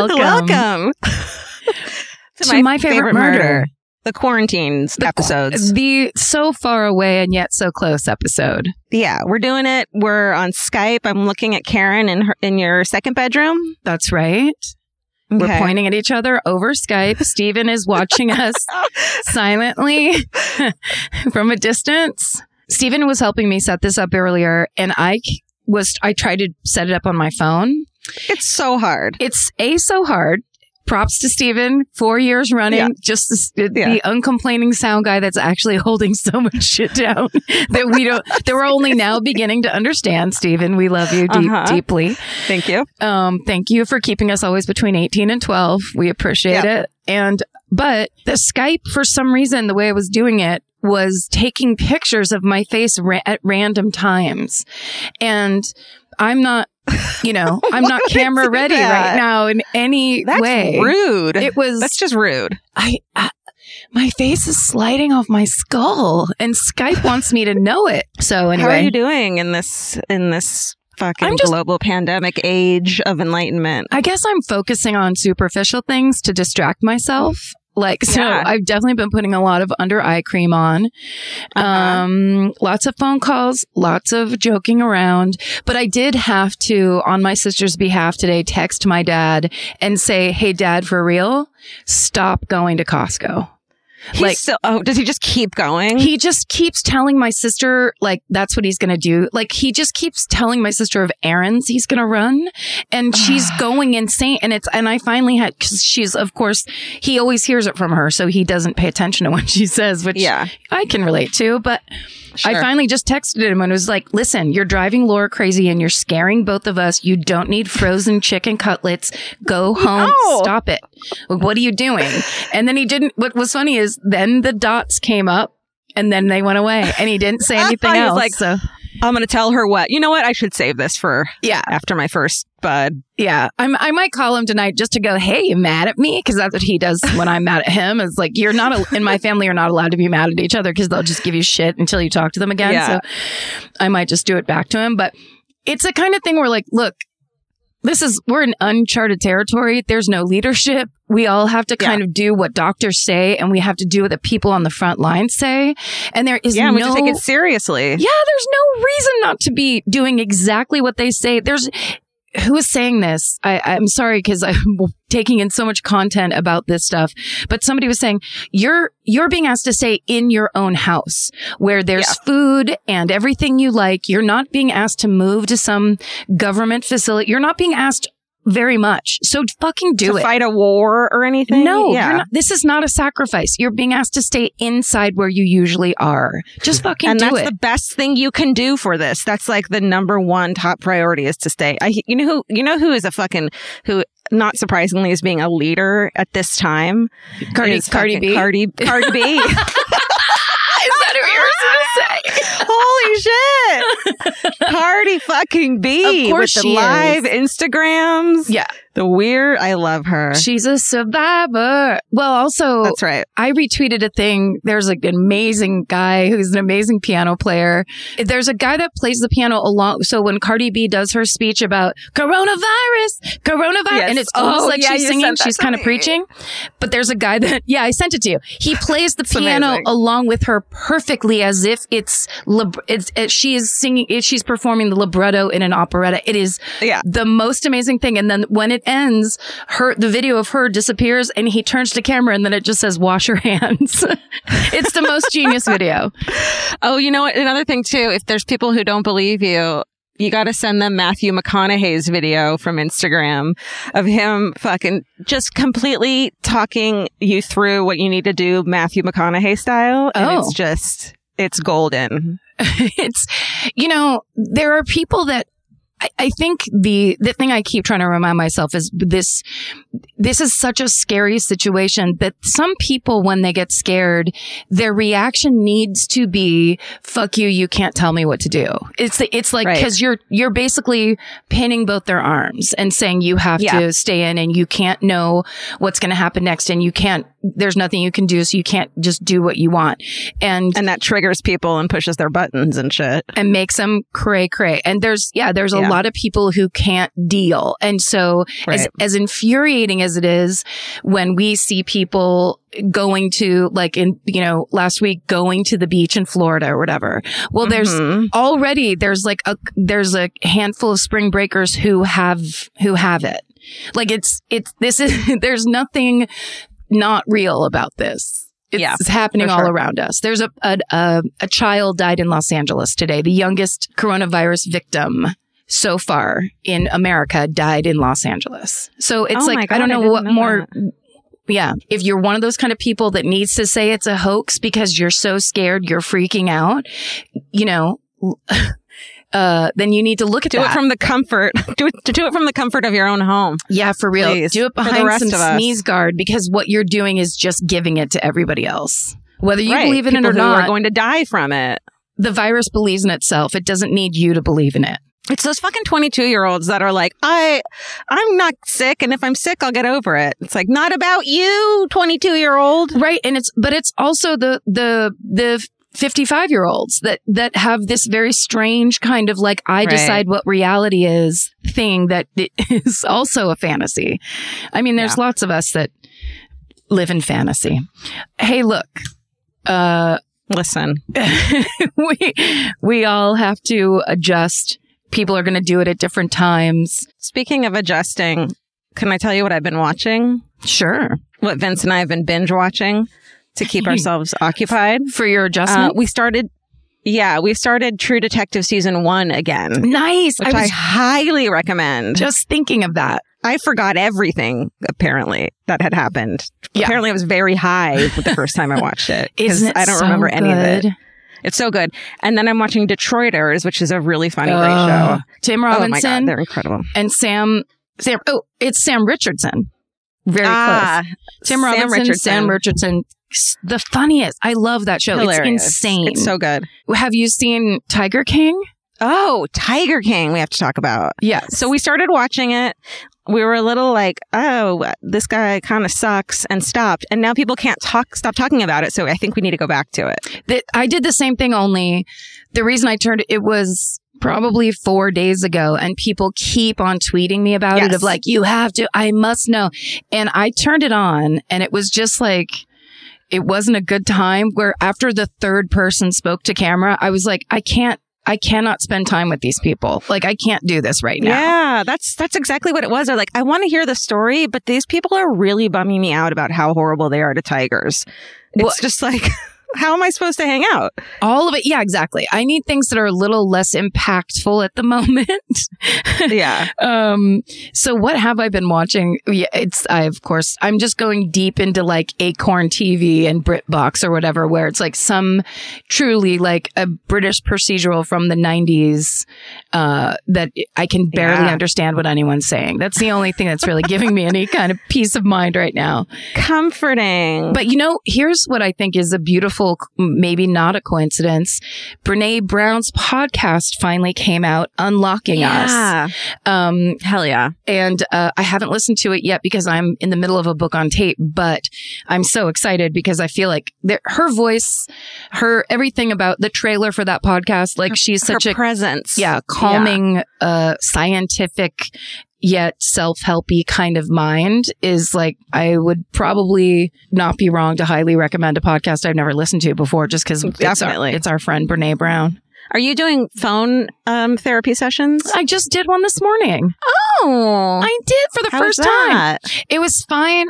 Welcome to my favorite murder. The quarantines episodes. The so far away and yet so close episode. Yeah, we're doing it. We're on Skype. I'm looking at Karen in your second bedroom. That's right. Okay. We're pointing at each other over Skype. Stephen is watching us silently from a distance. Stephen was helping me set this up earlier, and I tried to set it up on my phone. It's so hard. It's so hard. Props to Stephen, 4 years running, just the uncomplaining sound guy that's actually holding so much shit down that we're only now beginning to understand. Stephen, we love you deeply. Thank you. Thank you for keeping us always between 18 and 12. We appreciate it. But the Skype, for some reason, the way I was doing it was taking pictures of my face at random times. And I'm not, I'm not camera ready right now in any way. That's rude. That's just rude. My face is sliding off my skull and Skype wants me to know it. So anyway. How are you doing in this fucking global pandemic age of enlightenment? I guess I'm focusing on superficial things to distract myself. I've definitely been putting a lot of under eye cream on. Lots of phone calls, lots of joking around. But I did have to, on my sister's behalf today, text my dad and say, hey, Dad, for real, stop going to Costco. Does he just keep going? He just keeps telling my sister, that's what he's going to do. He just keeps telling my sister of errands he's going to run, and she's going insane. And I finally had, cause she's, of course, he always hears it from her. So he doesn't pay attention to what she says, which I can relate to. But sure. I finally just texted him and was like, listen, you're driving Laura crazy and you're scaring both of us. You don't need frozen chicken cutlets. Go home. No. Stop it. What are you doing? And then he didn't. What was funny is then the dots came up and then they went away and he didn't say anything else. So I'm going to tell her what. You know what? I should save this for after my first bud. Yeah. I might call him tonight just to go, hey, you mad at me? Because that's what he does when I'm mad at him. It's like, you're not, in my family, you're not allowed to be mad at each other because they'll just give you shit until you talk to them again. Yeah. So I might just do it back to him. But it's the kind of thing where look, we're in uncharted territory. There's no leadership. We all have to kind of do what doctors say, and we have to do what the people on the front line say. And there is we have to take it seriously. Yeah, there's no reason not to be doing exactly what they say. Who is saying this? I'm sorry because I'm taking in so much content about this stuff, but somebody was saying you're being asked to stay in your own house where there's food and everything you like. You're not being asked to move to some government facility. You're not being asked very much. So fucking do it. To fight a war or anything? No, you're not, this is not a sacrifice. You're being asked to stay inside where you usually are. Just fucking do it. And that's the best thing you can do for this. That's the number one top priority is to stay. You know who is who not surprisingly is being a leader at this time? Cardi B. Cardi B. Is that what you were supposed to say? Holy shit. Cardi fucking B. Of course with the live Instagrams. Yeah. The weird. I love her. She's a survivor. Well, also, that's right. I retweeted a thing. There's an amazing guy who's an amazing piano player. There's a guy that plays the piano along. So when Cardi B does her speech about coronavirus, and it's almost like she's singing, she's kind of preaching. But there's a guy that, I sent it to you. He plays the piano along with her perfectly as if she is singing, she's performing the libretto in an operetta. It is the most amazing thing. And then when it ends, the video of her disappears and he turns to camera and then it just says, wash your hands. It's the most genius video. Oh, you know what? Another thing too, if there's people who don't believe you, you got to send them Matthew McConaughey's video from Instagram of him fucking just completely talking you through what you need to do Matthew McConaughey style. And it's golden. There are people that I think the thing I keep trying to remind myself is this is such a scary situation that some people, when they get scared, their reaction needs to be, fuck you, you can't tell me what to do. It's like, cause you're basically pinning both their arms and saying you have to stay in and you can't know what's going to happen next and there's nothing you can do, so you can't just do what you want. And that triggers people and pushes their buttons and shit. And makes them cray cray. And there's a lot of people who can't deal. And so as infuriating as it is when we see people going to like last week going to the beach in Florida or whatever. Well, there's a handful of spring breakers who have it. Like there's nothing not real about this. It's happening all around us. There's a child died in Los Angeles today. The youngest coronavirus victim so far in America died in Los Angeles. So it's I don't know what more. Yeah. If you're one of those kind of people that needs to say it's a hoax because you're so scared, you're freaking out, then you need to look at do it from the comfort. Do it from the comfort of your own home. Yeah, for real. Please. Do it behind some sneeze guard because what you're doing is just giving it to everybody else. Whether you believe in it or not, are going to die from it. The virus believes in itself. It doesn't need you to believe in it. It's those fucking 22-year-olds that are like, I'm not sick, and if I'm sick, I'll get over it. It's like, not about you, 22-year-old. Right, and it's also the 55-year-olds that have this very strange kind of like, I decide what reality is thing that is also a fantasy. I mean, there's lots of us that live in fantasy. Hey, look, listen, we all have to adjust. People are going to do it at different times. Speaking of adjusting, can I tell you what I've been watching? Sure. What Vince and I have been binge watching to keep ourselves occupied. For your adjustment? We started True Detective Season 1 again. Nice. Which I highly recommend. Just thinking of that. I forgot everything, apparently, that had happened. Yeah. Apparently, I was very high the first time I watched it. Isn't it I don't remember any of it. It's so good. And then I'm watching Detroiters, which is a really funny, great show. Tim Robinson. Oh my God, they're incredible. And it's Sam Richardson. Very close. Tim Robinson, Sam Richardson. The funniest. I love that show. Hilarious. It's insane. It's so good. Have you seen Tiger King? Oh, Tiger King we have to talk about. Yes. So we started watching it. We were a little like, oh, this guy kind of sucks, and stopped. And now people can't stop talking about it. So I think we need to go back to it. I did the same thing, only the reason I turned it was probably 4 days ago, and people keep on tweeting me about it of like, you have to, I must know. And I turned it on, and it was just like, it wasn't a good time, where after the third person spoke to camera, I was like, I cannot spend time with these people. Like, I can't do this right now. Yeah, that's exactly what it was. They're like, I want to hear the story, but these people are really bumming me out about how horrible they are to tigers. It's just like, how am I supposed to hang out? All of it. Yeah, exactly. I need things that are a little less impactful at the moment. Yeah. So what have I been watching? Yeah, I'm just going deep into like Acorn TV and BritBox or whatever, where it's like some truly like a British procedural from the 90s, that I can barely understand what anyone's saying. That's the only thing that's really giving me any kind of peace of mind right now. Comforting. But here's what I think is a beautiful, maybe not a coincidence. Brene Brown's podcast finally came out, Unlocking Us. Hell yeah. And I haven't listened to it yet because I'm in the middle of a book on tape, but I'm so excited because I feel like her voice, everything about the trailer for that podcast, like she's such a presence. Yeah, calming, scientific, yet self-helpy kind of mind is like, I would probably not be wrong to highly recommend a podcast I've never listened to before, just because it's our friend Brene Brown. Are you doing phone therapy sessions? I just did one this morning. Oh, I did for the first time. It was fine.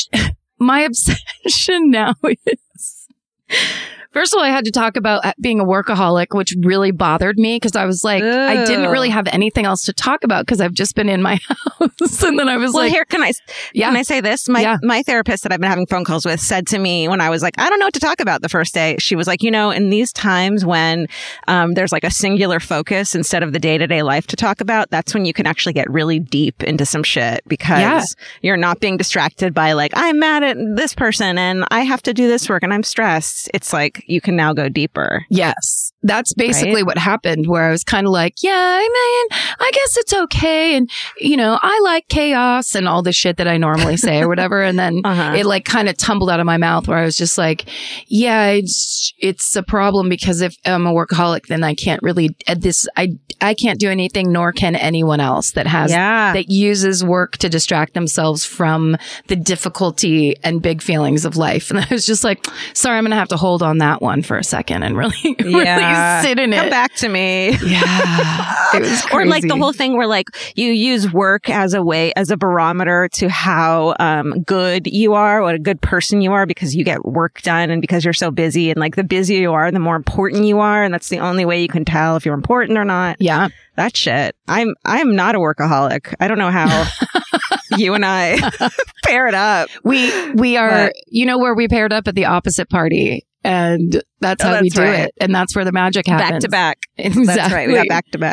My obsession now is, first of all, I had to talk about being a workaholic, which really bothered me because I was like, I didn't really have anything else to talk about because I've just been in my house. And then I was like, here, can I say this? My therapist that I've been having phone calls with said to me when I was like, I don't know what to talk about the first day. She was like, in these times when there's like a singular focus instead of the day-to-day life to talk about, that's when you can actually get really deep into some shit because you're not being distracted by like, I'm mad at this person and I have to do this work and I'm stressed. It's like, you can now go deeper. Yes. that's basically what happened, where I was kind of like, yeah, I mean, I guess it's okay. And, you know, I like chaos and all the shit that I normally say or whatever. And then it like kind of tumbled out of my mouth where I was just like, yeah, it's a problem because if I'm a workaholic, then I can't really I can't do anything, nor can anyone else that uses work to distract themselves from the difficulty and big feelings of life. And I was just like, sorry, I'm going to have to hold on that one for a second and really sit in it. Come back to me. Yeah. It was crazy. Or like the whole thing where like you use work as a barometer to how good you are, what a good person you are because you get work done and because you're so busy. And like the busier you are, the more important you are. And that's the only way you can tell if you're important or not. Yeah. That shit. I'm not a workaholic. I don't know how you and I paired up. We are, you know, where we paired up at the opposite party. And that's how we do it. And that's where the magic happens. Back to back. Exactly. That's right. We got back to back.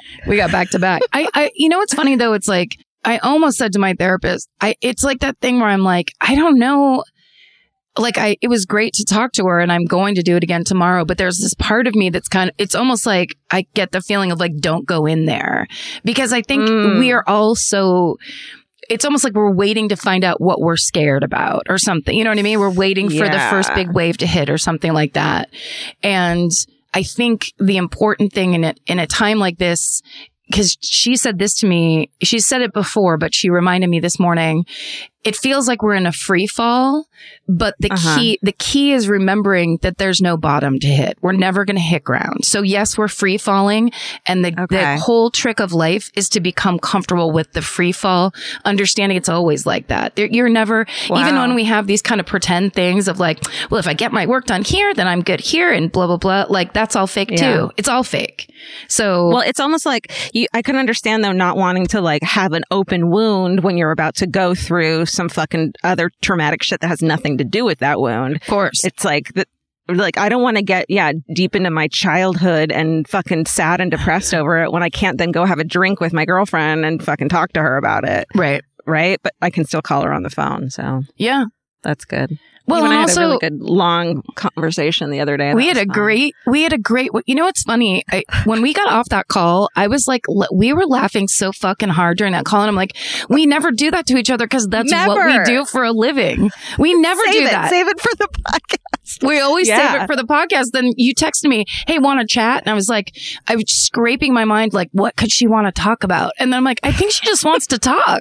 I you know what's funny though? It's like, I almost said to my therapist, it's like that thing where I'm like, I don't know. Like it was great to talk to her and I'm going to do it again tomorrow. But there's this part of me that's it's almost like I get the feeling of like, don't go in there because I think we are all so, it's almost like we're waiting to find out what we're scared about or something. You know what I mean? We're waiting for the first big wave to hit or something like that. And I think the important thing in a time like this, because she said this to me, she said it before, but she reminded me this morning, it feels like we're in a free fall, but the key is remembering that there's no bottom to hit. We're never going to hit ground. So yes, we're free falling. And the whole trick of life is to become comfortable with the free fall, understanding it's always like that. You're never, even when we have these kind of pretend things of like, well, if I get my work done here, then I'm good here and blah, blah, blah. Like that's all fake too. It's all fake. So, well, it's almost like I can understand though, not wanting to like have an open wound when you're about to go through some fucking other traumatic shit that has nothing to do with that wound. Of course. It's like I don't want to get deep into my childhood and fucking sad and depressed over it when I can't then go have a drink with my girlfriend and fucking talk to her about it. Right. But I can still call her on the phone. So yeah, that's good. Well, and I had a really good long conversation the other day. We had a great, you know what's funny? When we got off that call, I was like, we were laughing so fucking hard during that call. And I'm like, we never do that to each other because that's what we do for a living. We never do that. Save it for the podcast. We always save it for the podcast. Then you texted me, hey, want to chat? And I was like, I was scraping my mind like, what could she want to talk about? And then I'm like, I think she just wants to talk.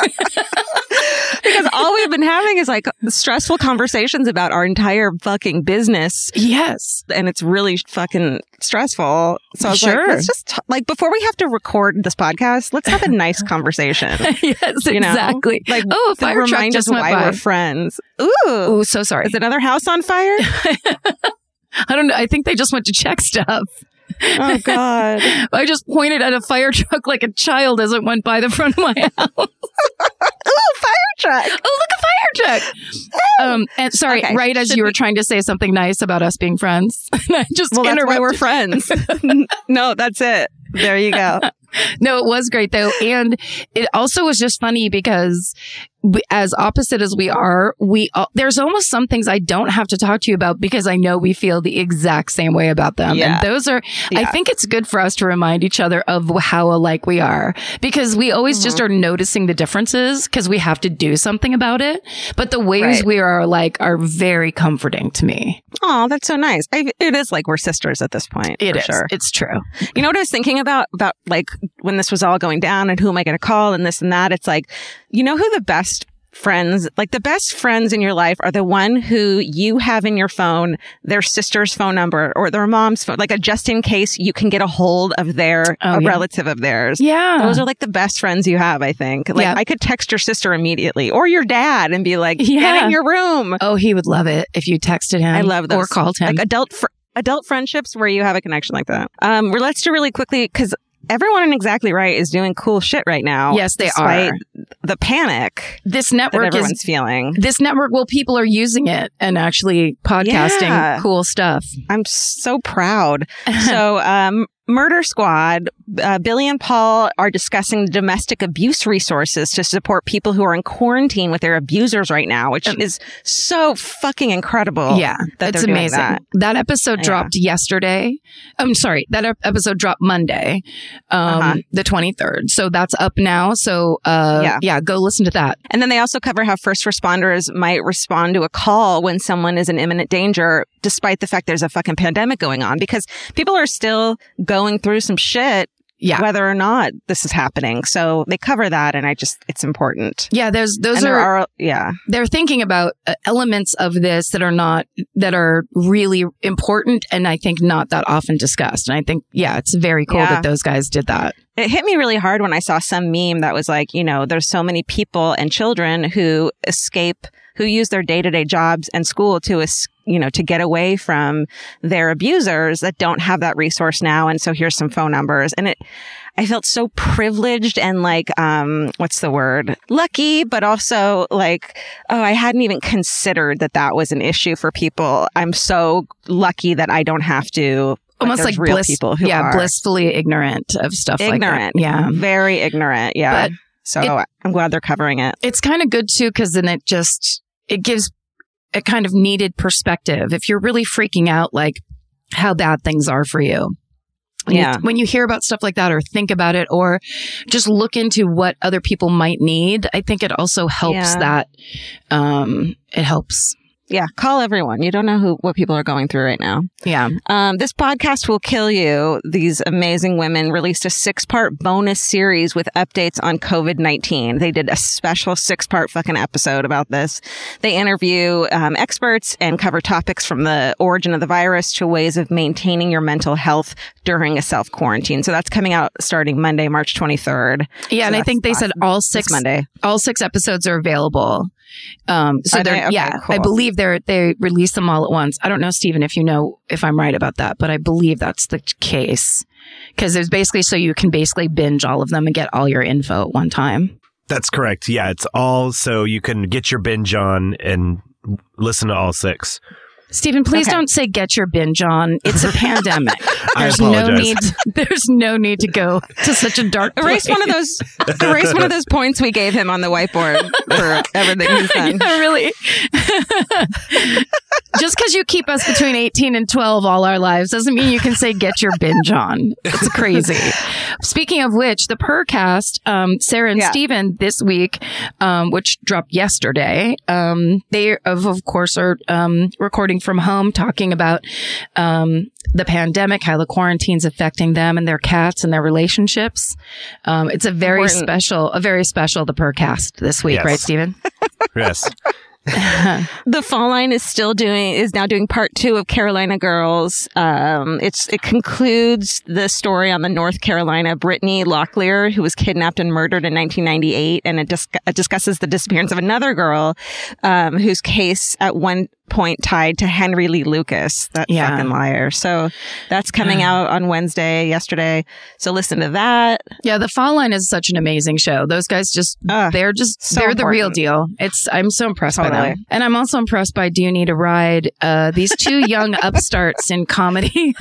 Because all we've been having is like stressful conversations about our entire fucking business. Yes. And it's really fucking stressful. So I was like, let's just like before we have to record this podcast, let's have a nice conversation. Yes, exactly. Like, a fire truck just went by. We're friends. Ooh, so sorry. Is another house on fire? I don't know. I think they just went to check stuff. Oh, God. I just pointed at a fire truck like a child as it went by the front of my house. Oh, fire truck. Oh, look, a fire truck. And sorry, as you were trying to say something nice about us being friends. I just that's why we're friends. No, that's it. There you go. No, it was great though. And it also was just funny because as opposite as we are, there's almost some things I don't have to talk to you about because I know we feel the exact same way about them. Yeah. And those are, I think it's good for us to remind each other of how alike we are because we always just are noticing the differences because we have to do something about it. But the ways we are alike are very comforting to me. Oh, that's so nice. It is like we're sisters at this point. It is. Sure. It's true. You know what I was thinking about like when this was all going down and who am I going to call and this and that? It's like, you know who the best friends in your life are the one who you have in your phone, their sister's phone number or their mom's phone, like a just in case you can get a hold of their relative of theirs. Yeah. Those are like the best friends you have, I think. Like I could text your sister immediately or your dad and be like, get in your room. Oh, he would love it if you texted him. I love those. Or called him. Like adult friendships where you have a connection like that. Let's do really quickly because everyone in Exactly Right is doing cool shit right now. Yes, they are. The panic this network that everyone's feeling. This network, well, people are using it and actually podcasting cool stuff. I'm so proud. So Murder Squad, Billy and Paul are discussing domestic abuse resources to support people who are in quarantine with their abusers right now, which is so fucking incredible. Yeah, that it's amazing. That episode dropped yesterday. I'm sorry, that episode dropped Monday, the 23rd. So that's up now. So go listen to that. And then they also cover how first responders might respond to a call when someone is in imminent danger, despite the fact there's a fucking pandemic going on, because people are still going through some shit, whether or not this is happening. So they cover that, and it's important. Yeah, they're thinking about elements of this that are really important, and I think not that often discussed. And I think, it's very cool that those guys did that. It hit me really hard when I saw some meme that was like, there's so many people and children who use their day-to-day jobs and school to get away from their abusers that don't have that resource now. And so here's some phone numbers. And I felt so privileged and like, what's the word? Lucky, but also like, I hadn't even considered that was an issue for people. I'm so lucky that I don't have to. Almost like real people who are blissfully ignorant of stuff like that. Yeah. Very ignorant. Yeah. But I'm glad they're covering it. It's kind of good too, because then it gives a kind of needed perspective. If you're really freaking out, like how bad things are for you. When you hear about stuff like that or think about it or just look into what other people might need, I think it also helps that it helps. Yeah, call everyone. You don't know what people are going through right now. Yeah. This podcast will kill you. These amazing women released a 6-part bonus series with updates on COVID-19. They did a special 6-part fucking episode about this. They interview experts and cover topics from the origin of the virus to ways of maintaining your mental health during a self-quarantine. So that's coming out starting Monday, March 23rd. Yeah, and I think they said all 6 episodes are available. Cool. I believe they release them all at once. I don't know, Stephen, if I'm right about that, but I believe that's the case, because it's basically so you can basically binge all of them and get all your info at one time. That's correct. Yeah, it's all so you can get your binge on and listen to all 6. Stephen, please don't say get your binge on. It's a pandemic. There's no need to go to such a dark place. Erase one of those points we gave him on the whiteboard for everything he's done. Yeah, really. Just because you keep us between 18 and 12 all our lives doesn't mean you can say get your binge on. It's crazy. Speaking of which, the Purrcast, Sarah and Stephen this week, which dropped yesterday, they of course are recording from home, talking about the pandemic, how the quarantine's affecting them and their cats and their relationships. It's a very special the Purrcast this week, right, Stephen? Yes. The Fall Line is now doing part 2 of Carolina Girls. It concludes the story on the North Carolina Brittany Locklear, who was kidnapped and murdered in 1998, and it discusses the disappearance of another girl, whose case at one point tied to Henry Lee Lucas, that fucking liar. So that's coming out on Wednesday, yesterday. So listen to that. Yeah, The Fall Line is such an amazing show. Those guys they're the real deal. I'm so impressed by them. And I'm also impressed by Do You Need a Ride? These 2 young upstarts in comedy.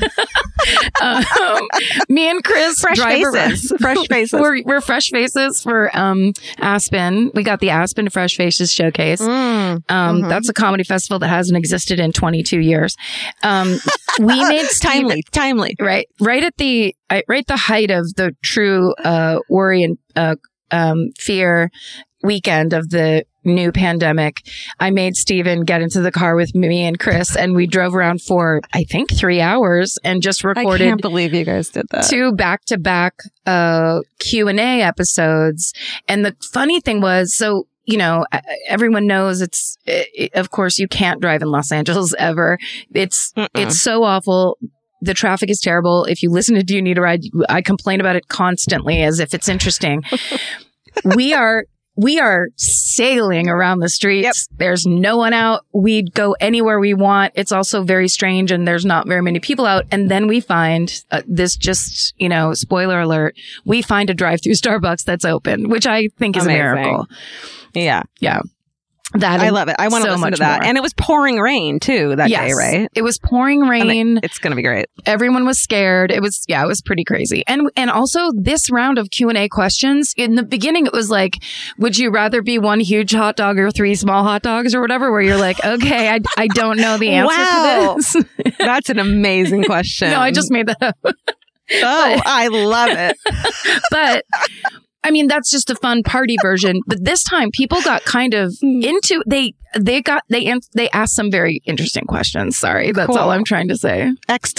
Me and Chris fresh faces. We're fresh faces for Aspen. We got the Aspen Fresh Faces Showcase. That's a comedy festival that hasn't existed in 22 years. We made timely, right at the height of the true worry and fear weekend of the new pandemic. I made Stephen get into the car with me and Chris, and we drove around for, I think, 3 hours and just recorded. I can't believe you guys did that. 2 back-to-back Q&A episodes. And the funny thing was, so, everyone knows of course, you can't drive in Los Angeles ever. It's so awful. The traffic is terrible. If you listen to Do You Need a Ride, I complain about it constantly as if it's interesting. We are sailing around the streets. Yep. There's no one out. We'd go anywhere we want. It's also very strange, and there's not very many people out. And then we find this spoiler alert, we find a drive-through Starbucks that's open, which I think is a miracle. Yeah. Yeah. I love it. I want to listen to that. More. And it was pouring rain too that day, right? It was pouring rain. It's going to be great. Everyone was scared. It was pretty crazy. And also this round of Q&A questions, in the beginning, it was like, would you rather be one huge hot dog or 3 small hot dogs or whatever, where you're like, okay, I don't know the answer to this. That's an amazing question. No, I just made that up. I love it. But I mean, that's just a fun party version. But this time people got kind of into, they asked some very interesting questions. Sorry. That's all I'm trying to say.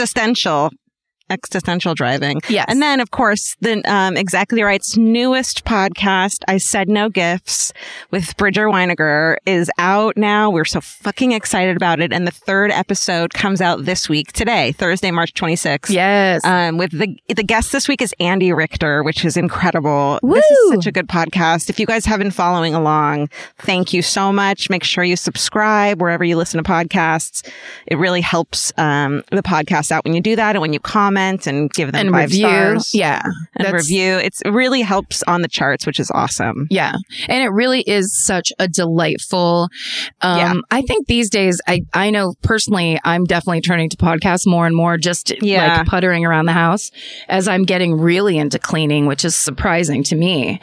Existential driving. Yes. And then, of course, the Exactly Right's newest podcast, I Said No Gifts, with Bridger Winegar, is out now. We're so fucking excited about it. And the 3rd episode comes out this week, today, Thursday, March 26th. Yes. With the guest this week is Andy Richter, which is incredible. Woo! This is such a good podcast. If you guys have been following along, thank you so much. Make sure you subscribe wherever you listen to podcasts. It really helps the podcast out when you do that and when you comment and give them 5 stars. Yeah. And review. It really helps on the charts, which is awesome. Yeah. And it really is such a delightful, I think these days, I know personally, I'm definitely turning to podcasts more and more, just like puttering around the house as I'm getting really into cleaning, which is surprising to me.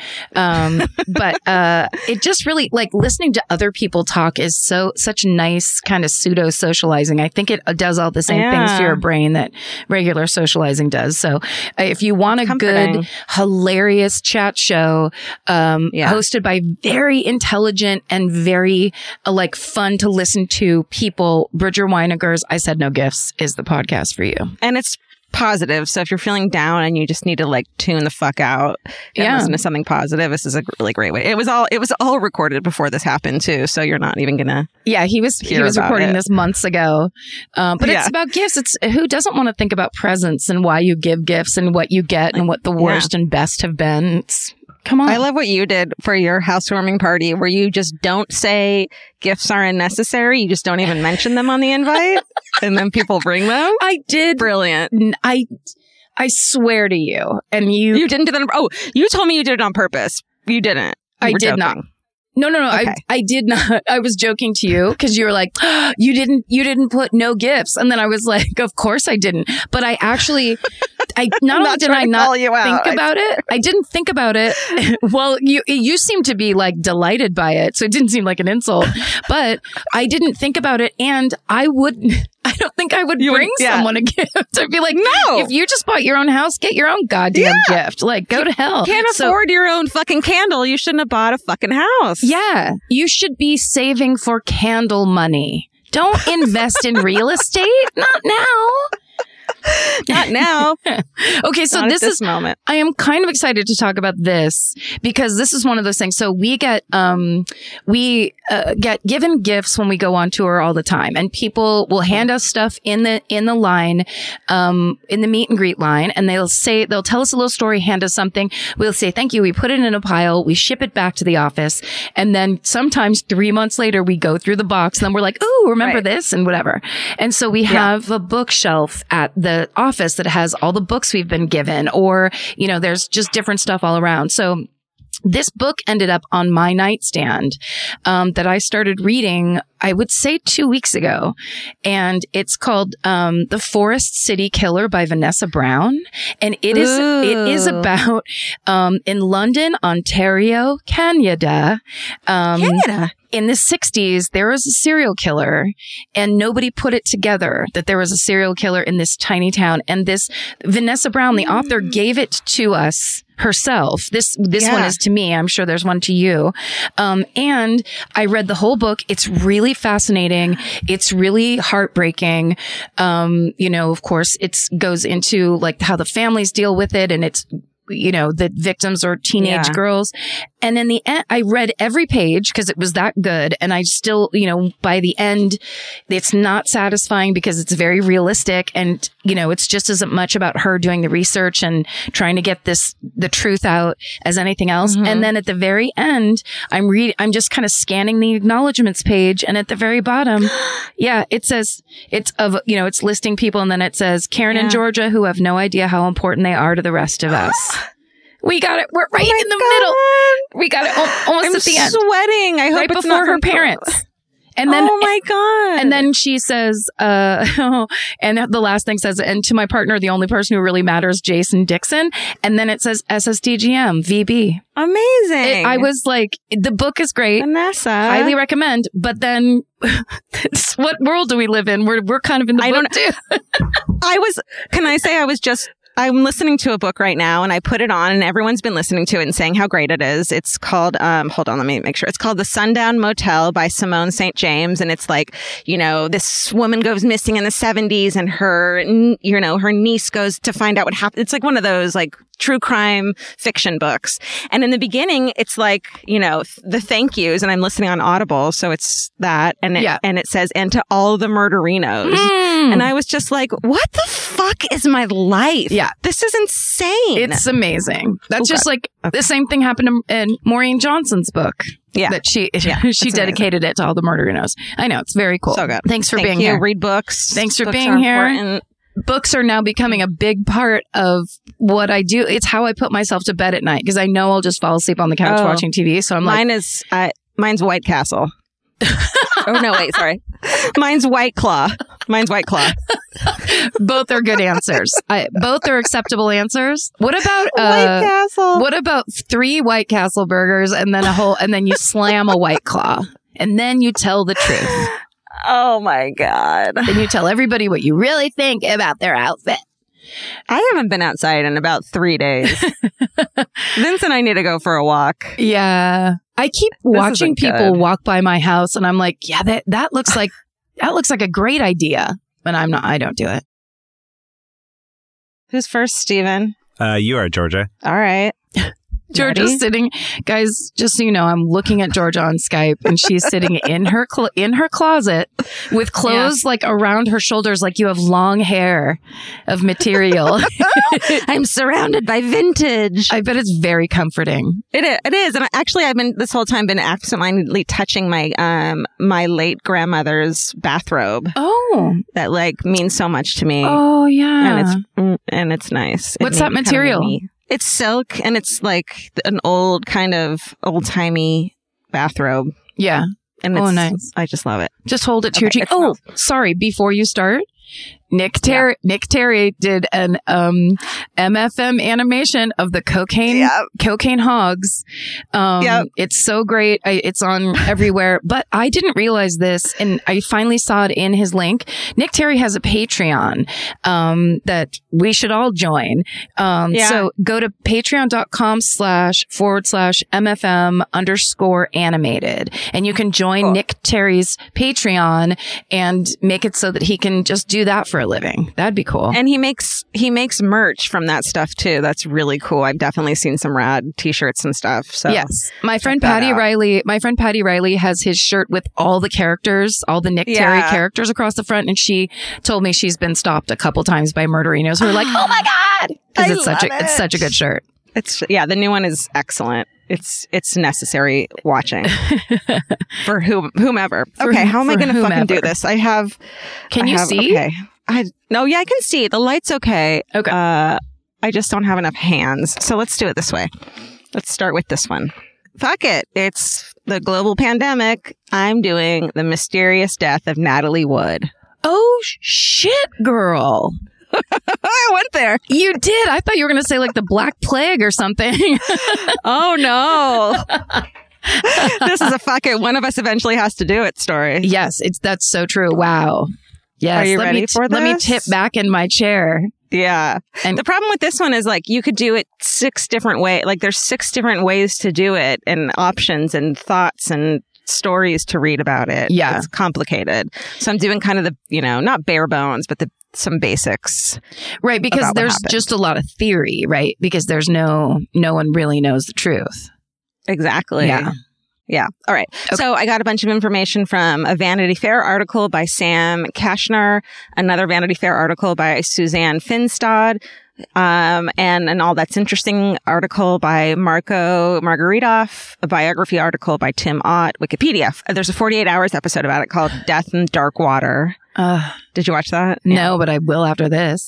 But it just really, like, listening to other people talk is such nice kind of pseudo socializing. I think it does all the same things to your brain that regular socializing does. So if you want a good, hilarious chat show, hosted by very intelligent and very like fun to listen to people, Bridger Winegar's I Said No Gifts is the podcast for you. And it's positive. So if you're feeling down and you just need to like tune the fuck out and listen to something positive, this is a really great way. It was all recorded before this happened too, so you're not even gonna. Yeah, he was recording this months ago. But it's about gifts. It's who doesn't want to think about presents and why you give gifts and what you get and what the worst and best have been. Come on. I love what you did for your housewarming party, where you just don't say gifts are unnecessary. You just don't even mention them on the invite. And then people bring them. I did. Brilliant. I swear to you. And you didn't do that. Oh, you told me you did it on purpose. You didn't. I did not. No. Okay. I did not. I was joking to you because you were like, oh, you didn't put no gifts. And then I was like, of course I didn't. But I actually, not only did I not think about it, I didn't think about it. Well, you seem to be like delighted by it. So it didn't seem like an insult, but I didn't think about it. And I don't think I would bring someone a gift. I'd be like, no, if you just bought your own house, get your own goddamn gift. Like, go to hell. Can't afford your own fucking candle. You shouldn't have bought a fucking house. Yeah. You should be saving for candle money. Don't invest in real estate. Not now. Not now. Okay, so this is moment. I am kind of excited to talk about this because this is one of those things. So we get given gifts when we go on tour all the time, and people will hand us stuff in the line, in the meet and greet line, and they'll tell us a little story, hand us something. We'll say thank you. We put it in a pile. We ship it back to the office, and then sometimes 3 months later we go through the box, and then we're like, ooh, remember this and whatever. And so we have a bookshelf at the office that has all the books we've been given, or, there's just different stuff all around. So this book ended up on my nightstand, that I started reading, I would say 2 weeks ago. And it's called, The Forest City Killer by Vanessa Brown. And it is about, in London, Ontario, Canada. In the 60s, there was a serial killer, and nobody put it together that there was a serial killer in this tiny town. And this Vanessa Brown, the author, gave it to us herself. This one is to me. I'm sure there's one to you. And I read the whole book. It's really fascinating. It's really heartbreaking. Of course, it goes into like how the families deal with it, and it's, the victims are teenage girls. And in the end, I read every page because it was that good. And I still, by the end, it's not satisfying because it's very realistic. And, it's just as much about her doing the research and trying to get the truth out as anything else. Mm-hmm. And then at the very end, I'm just kind of scanning the acknowledgements page. And at the very bottom, it says it's listing people. And then it says Karen and Georgia, who have no idea how important they are to the rest of us. We got it. We're right in the middle. We got it almost I'm at the end. sweating. I hope Right it's before not her from- parents. And then, oh my God. and then she says, and the last thing says, and to my partner, the only person who really matters, Jason Dixon. And then it says SSDGM, VB. Amazing. I was like, the book is great. Vanessa. Highly recommend. But then what world do we live in? We're kind of in the book too. I'm listening to a book right now and I put it on and everyone's been listening to it and saying how great it is. It's called, hold on, let me make sure. It's called The Sundown Motel by Simone St. James. And it's like, you know, this woman goes missing in the 70s and her niece goes to find out what happened. It's like one of those like true crime fiction books. And in the beginning, it's like, you know, the thank yous, and I'm listening on Audible. So it's that. And it says, and to all the murderinos. And I was just like, what the fuck is my life? Yeah. This is insane. It's amazing. That's just like the same thing happened in Maureen Johnson's book. Yeah. That she dedicated it to all the murderinos. I know. It's very cool. So good. Thanks for being you. here. Read books. Thanks for Books being are here. important. Books are now becoming a big part of what I do. It's how I put myself to bed at night because I know I'll just fall asleep on the couch watching TV. So I'm mine's White Castle. Oh, no, wait, sorry. Mine's White Claw. Both are good answers. Both are acceptable answers. What about White Castle? What about 3 White Castle burgers and then you slam a White Claw and then you tell the truth. Oh my God. Then you tell everybody what you really think about their outfit. I haven't been outside in about 3 days. Vince and I need to go for a walk. Yeah. I keep watching people walk by my house and I'm like, yeah, that looks like a great idea. But I don't do it. Who's first, Steven? You are, Georgia. All right. Georgia's sitting, guys, just so you know, I'm looking at Georgia on Skype and she's sitting in her closet with clothes like around her shoulders, like you have long hair of material. I'm surrounded by vintage. I bet it's very comforting. It is. And I've been this whole time been absentmindedly touching my my late grandmother's bathrobe. Oh, that like means so much to me. Oh yeah. And it's nice. What's that material? It's silk, and it's like an old kind of old-timey bathrobe. Yeah. And it's, nice. I just love it. Just hold it to your cheek. Oh, sorry. Before you start, Nick Terry did an MFM animation of the cocaine hogs. It's so great. It's on everywhere. But I didn't realize this, and I finally saw it in his link. Nick Terry has a Patreon that we should all join. So go to patreon.com//MFM_animated, and you can join Nick Terry's Patreon and make it so that he can just do that for a living. That'd be cool. And he makes merch from that stuff too. That's really cool. I've definitely seen some rad t-shirts and stuff. So yes, my friend Patty Riley has his shirt with all the characters, all the Nick Terry characters across the front, and she told me she's been stopped a couple times by murderinos who are like, "Oh my God," because it's such a good shirt. The new one is excellent. It's necessary watching for whomever. Okay, how am I going to fucking do this? Can you see? Okay. I can see. The light's okay. Okay. I just don't have enough hands. So let's do it this way. Let's start with this one. Fuck it. It's the global pandemic. I'm doing The Mysterious Death of Natalie Wood. Oh, shit, girl. I went there. You did. I thought you were going to say like the Black Plague or something. Oh, no. This is a fuck it. One of us eventually has to do it story. Yes, that's so true. Wow. Yes. Are you ready for this? Let me tip back in my chair. Yeah. And the problem with this one is like you could do it 6 different ways. Like there's 6 different ways to do it and options and thoughts and stories to read about it. Yeah. It's complicated. So I'm doing kind of the, not bare bones, but some basics. Right. Because there's just a lot of theory, right? Because there's no one really knows the truth. Exactly. Yeah. All right. Okay. So I got a bunch of information from a Vanity Fair article by Sam Kashner, another Vanity Fair article by Suzanne Finstad, and an All That's Interesting article by Marco Margaritoff, a biography article by Tim Ott, Wikipedia. There's a 48 Hours episode about it called Death in Dark Water. Did you watch that? No, but I will after this.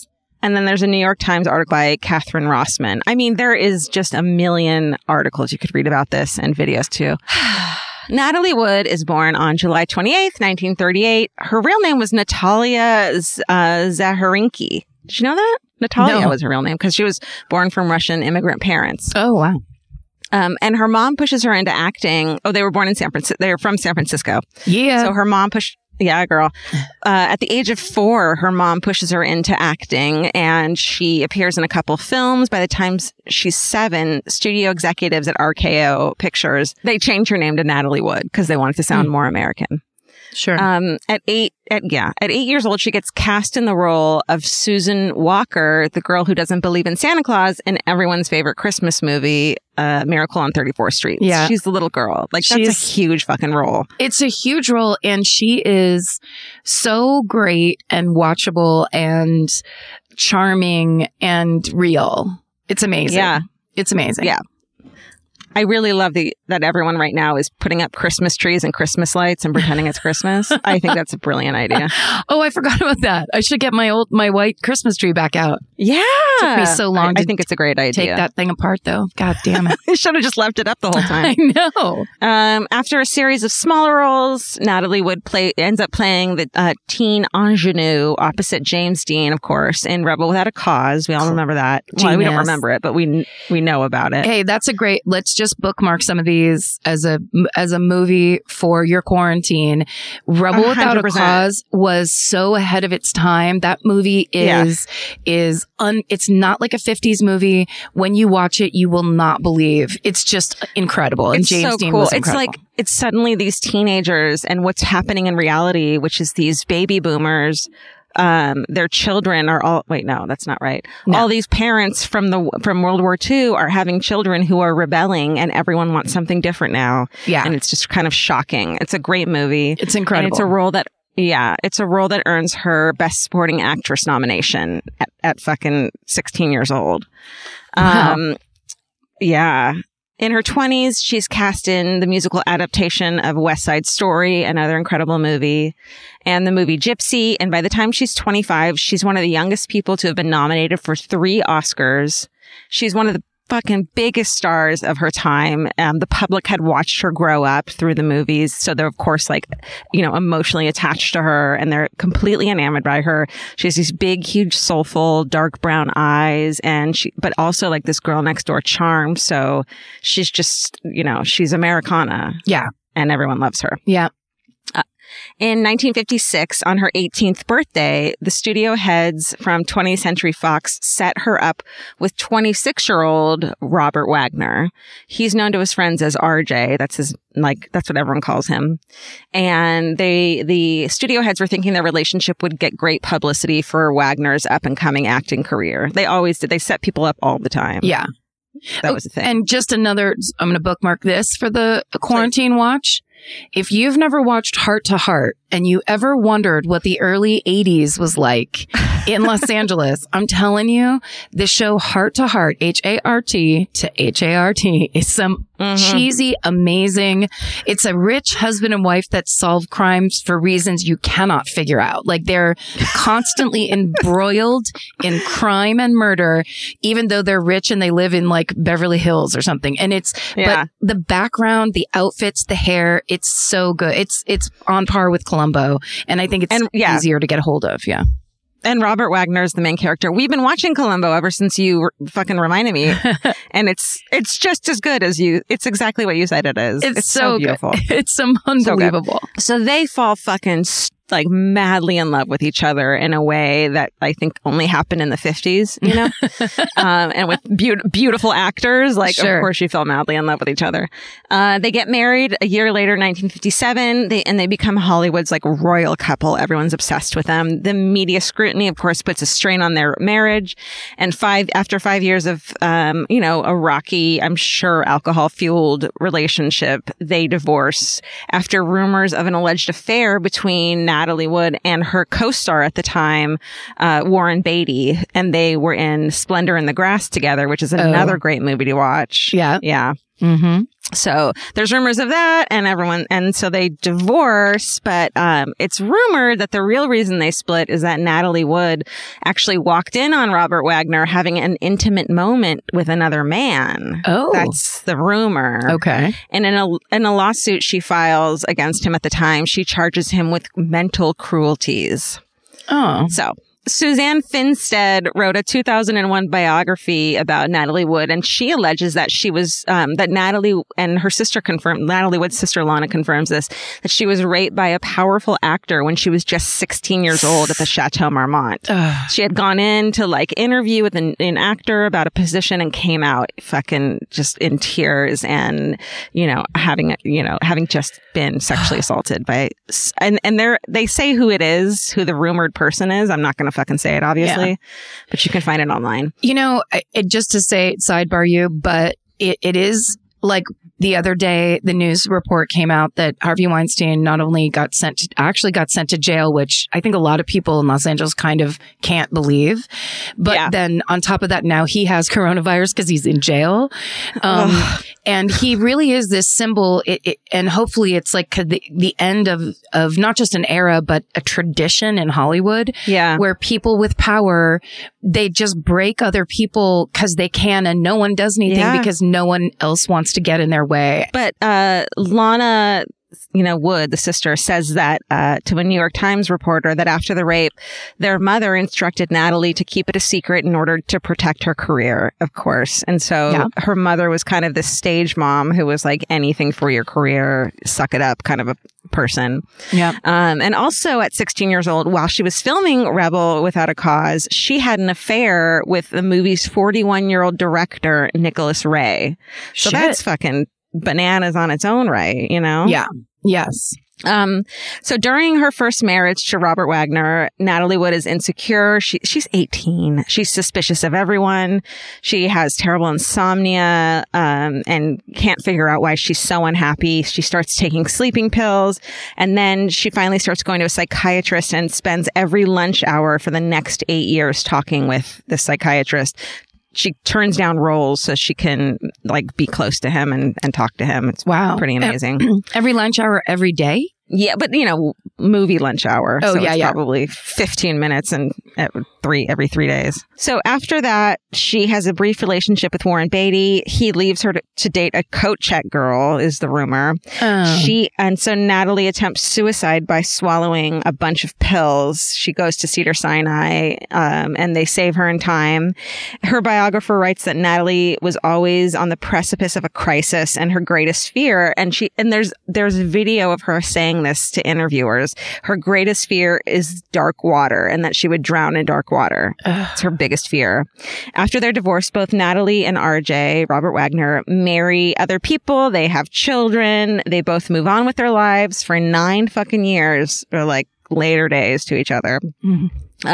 And then there's a New York Times article by Catherine Rossman. I mean, there is just a million articles you could read about this and videos too. Natalie Wood is born on July 28th, 1938. Her real name was Natalia Zaharinki. Did you know that? Natalia was her real name because she was born from Russian immigrant parents. Oh, wow. And her mom pushes her into acting. Oh, they were born in San Francisco. They're from San Francisco. Yeah. So her mom yeah, girl. At the age of 4, her mom pushes her into acting and she appears in a couple films. By the time she's 7, studio executives at RKO Pictures, they changed her name to Natalie Wood because they wanted to sound more American. Sure. At 8 years old, she gets cast in the role of Susan Walker, the girl who doesn't believe in Santa Claus, in everyone's favorite Christmas movie, Miracle on 34th Street. Yeah. She's the little girl. Like, that's a huge fucking role. It's a huge role, and she is so great and watchable and charming and real. It's amazing. Yeah. It's amazing. Yeah. I really love that everyone right now is putting up Christmas trees and Christmas lights and pretending it's Christmas. I think that's a brilliant idea. Oh, I forgot about that. I should get my white Christmas tree back out. Yeah. It took me so long I think it's a great idea. Take that thing apart, though. God damn it. You should have just left it up the whole time. I know. After a series of smaller roles, Natalie Wood ends up playing the teen ingenue opposite James Dean, of course, in Rebel Without a Cause. We all remember that. Well, we don't remember it, but we know about it. Hey, that's a great. Let's just bookmark some of these as a movie for your quarantine. Rebel 100%. Without a Cause was so ahead of its time. That movie is it's not like a 50s movie. When you watch it, you will not believe. It's just incredible. And James Dean was incredible. It's like it's suddenly these teenagers and what's happening in reality, which is these baby boomers. Their children are all, wait, no, that's not right. No. All these parents from World War II are having children who are rebelling and everyone wants something different now. Yeah. And it's just kind of shocking. It's a great movie. It's incredible. And it's a role that earns her Best Supporting Actress nomination at fucking 16 years old. Wow. Yeah. In her 20s, she's cast in the musical adaptation of West Side Story, another incredible movie, and the movie Gypsy. And by the time she's 25, she's one of the youngest people to have been nominated for 3 Oscars. She's one of the fucking biggest stars of her time. The public had watched her grow up through the movies. So they're, of course, like, emotionally attached to her and they're completely enamored by her. She has these big, huge, soulful, dark brown eyes but also like this girl next door charm. So she's just, she's Americana. Yeah. And everyone loves her. Yeah. In 1956, on her 18th birthday, the studio heads from 20th Century Fox set her up with 26-year-old Robert Wagner. He's known to his friends as RJ. That's what everyone calls him. And the studio heads were thinking their relationship would get great publicity for Wagner's up and coming acting career. They always did. They set people up all the time. Yeah. That was the thing. And just I'm going to bookmark this for the quarantine watch. If you've never watched Heart to Heart and you ever wondered what the early 80s was like in Los Angeles, I'm telling you, the show Heart to Heart, H-A-R-T to H-A-R-T, is some cheesy, amazing. It's a rich husband and wife that solve crimes for reasons you cannot figure out. Like they're constantly embroiled in crime and murder, even though they're rich and they live in like Beverly Hills or something. And but the background, the outfits, the hair, it's so good. It's on par with Columbo. And I think it's easier to get a hold of. Yeah. And Robert Wagner is the main character. We've been watching Columbo ever since you fucking reminded me. And it's just as good as it's exactly what you said it is. It's so beautiful. It's unbelievable. So they fall fucking like madly in love with each other in a way that I think only happened in the 50s, and with beautiful actors. Like, Of course, you fell madly in love with each other. They get married a year later, 1957, they become Hollywood's like royal couple. Everyone's obsessed with them. The media scrutiny, of course, puts a strain on their marriage. And after 5 years of, a rocky, I'm sure alcohol-fueled relationship, they divorce after rumors of an alleged affair between Natalie Wood and her co-star at the time, Warren Beatty, and they were in Splendor in the Grass together, which is another great movie to watch. Yeah. Yeah. Mm-hmm. So there's rumors of that and so they divorce, but it's rumored that the real reason they split is that Natalie Wood actually walked in on Robert Wagner having an intimate moment with another man. Oh. That's the rumor. Okay. And in a lawsuit she files against him at the time, she charges him with mental cruelties. Oh. So Suzanne Finstead wrote a 2001 biography about Natalie Wood, and she alleges that she was, that Natalie and her sister Natalie Wood's sister Lana confirms this, that she was raped by a powerful actor when she was just 16 years old at the Chateau Marmont. She had gone in to interview with an actor about a position and came out fucking just in tears and, having just been sexually assaulted by, and they say who it is, who the rumored person is. I'm not going to fucking say it, obviously, but you can find it online. Just to say, sidebar you, but it is like the other day, the news report came out that Harvey Weinstein not only got sent to jail, which I think a lot of people in Los Angeles kind of can't believe. But then on top of that, now he has coronavirus because he's in jail. And he really is this symbol. And hopefully it's like the end of not just an era, but a tradition in Hollywood. Yeah. Where people with power, they just break other people because they can, and no one does anything because no one else wants to get in their way. But Lana, Wood, the sister, says that to a New York Times reporter that after the rape, their mother instructed Natalie to keep it a secret in order to protect her career, of course. And so her mother was kind of this stage mom who was like, anything for your career, suck it up kind of a person. Yeah. And also at 16 years old, while she was filming Rebel Without a Cause, she had an affair with the movie's 41-year-old director, Nicholas Ray. So that's fucking bananas on its own right, Yeah. Yes. So during her first marriage to Robert Wagner, Natalie Wood is insecure. She's 18. She's suspicious of everyone. She has terrible insomnia, and can't figure out why she's so unhappy. She starts taking sleeping pills, and then she finally starts going to a psychiatrist and spends every lunch hour for the next 8 years talking with the psychiatrist. She turns down roles so she can be close to him and talk to him. It's pretty amazing. Every lunch hour, every day? Yeah, but movie lunch hour. Oh, so yeah, it's probably 15 minutes and every 3 days. So after that, she has a brief relationship with Warren Beatty. He leaves her to date a coat check girl, is the rumor. And so Natalie attempts suicide by swallowing a bunch of pills. She goes to Cedars-Sinai, and they save her in time. Her biographer writes that Natalie was always on the precipice of a crisis and her greatest fear. And there's a video of her saying this to interviewers. Her greatest fear is dark water, and that she would drown in dark water. It's her biggest fear. After their divorce, both Natalie and RJ, Robert Wagner, marry other people. They have children. They both move on with their lives for 9 fucking years, or later days to each other. Mm-hmm.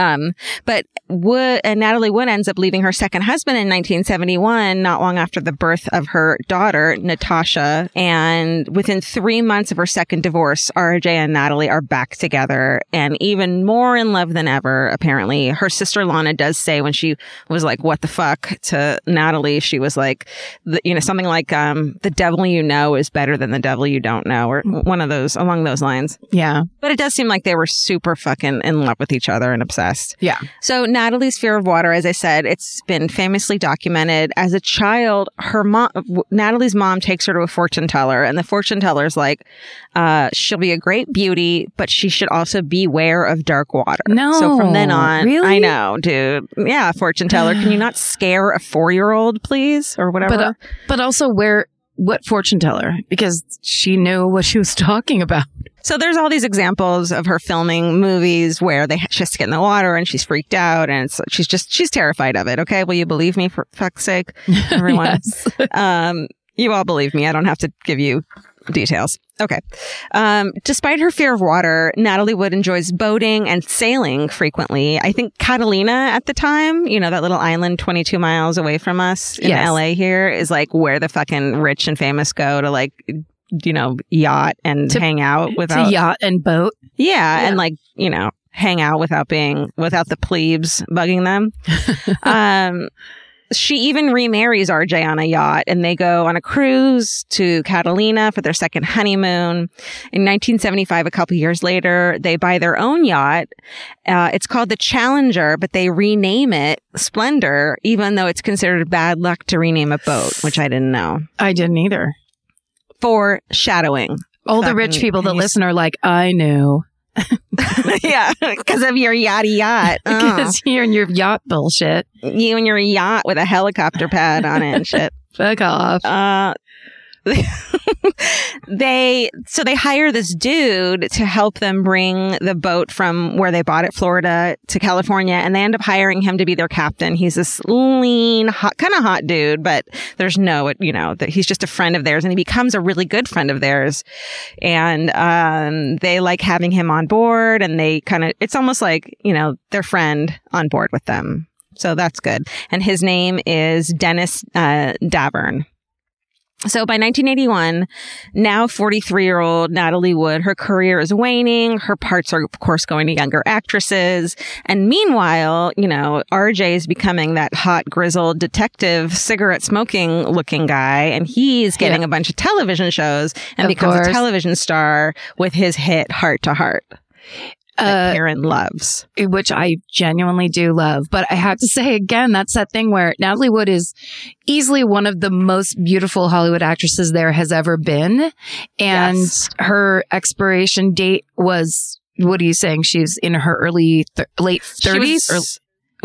But Natalie Wood ends up leaving her second husband in 1971, not long after the birth of her daughter, Natasha. And within 3 months of her second divorce, RJ and Natalie are back together and even more in love than ever, apparently. Her sister Lana does say when she was like, what the fuck, to Natalie, she was like, something like, the devil you know is better than the devil you don't know, or one of those, along those lines. Yeah. But it does seem like they were super fucking in love with each other and obsessed. Yeah. So Natalie's fear of water, as I said, it's been famously documented. As a child, Natalie's mom takes her to a fortune teller, and the fortune teller's like, she'll be a great beauty, but she should also beware of dark water. No. So from then on, really? I know, dude. Yeah, fortune teller. Can you not scare a 4-year-old, please? Or whatever. But also what fortune teller? Because she knew what she was talking about. So there's all these examples of her filming movies where she has to get in the water and she's freaked out and she's terrified of it. Okay. Will you believe me, for fuck's sake, everyone? Yes. You all believe me. I don't have to give you details. Okay. Despite her fear of water, Natalie Wood enjoys boating and sailing frequently. I think Catalina at the time, that little island 22 miles away from us in LA here, is where the fucking rich and famous go to yacht and hang out without to yacht and boat. Yeah. And hang out without the plebes bugging them. she even remarries RJ on a yacht, and they go on a cruise to Catalina for their second honeymoon. In 1975, a couple years later, they buy their own yacht. It's called the Challenger, but they rename it Splendor, even though it's considered bad luck to rename a boat, which I didn't know. I didn't either. Foreshadowing. All the rich people that listen are like, I knew. Yeah, because of your yachty yacht. Because you and your yacht bullshit. You and your yacht with a helicopter pad on it and shit. Fuck off. They hire this dude to help them bring the boat from where they bought it, Florida, to California, and they end up hiring him to be their captain. He's this lean, kind of hot dude, but there's no, that he's just a friend of theirs, and he becomes a really good friend of theirs. And they like having him on board, and they it's almost like, their friend on board with them. So that's good. And his name is Dennis Davern. So by 1981, now 43-year-old Natalie Wood, her career is waning. Her parts are, of course, going to younger actresses. And meanwhile, RJ is becoming that hot, grizzled detective, cigarette smoking looking guy. And he's getting a bunch of television shows and becomes a television star with his hit Heart to Heart. That Karen loves. Which I genuinely do love. But I have to say again, that's that thing where Natalie Wood is easily one of the most beautiful Hollywood actresses there has ever been. And her expiration date was, what are you saying? She's in her late 30s?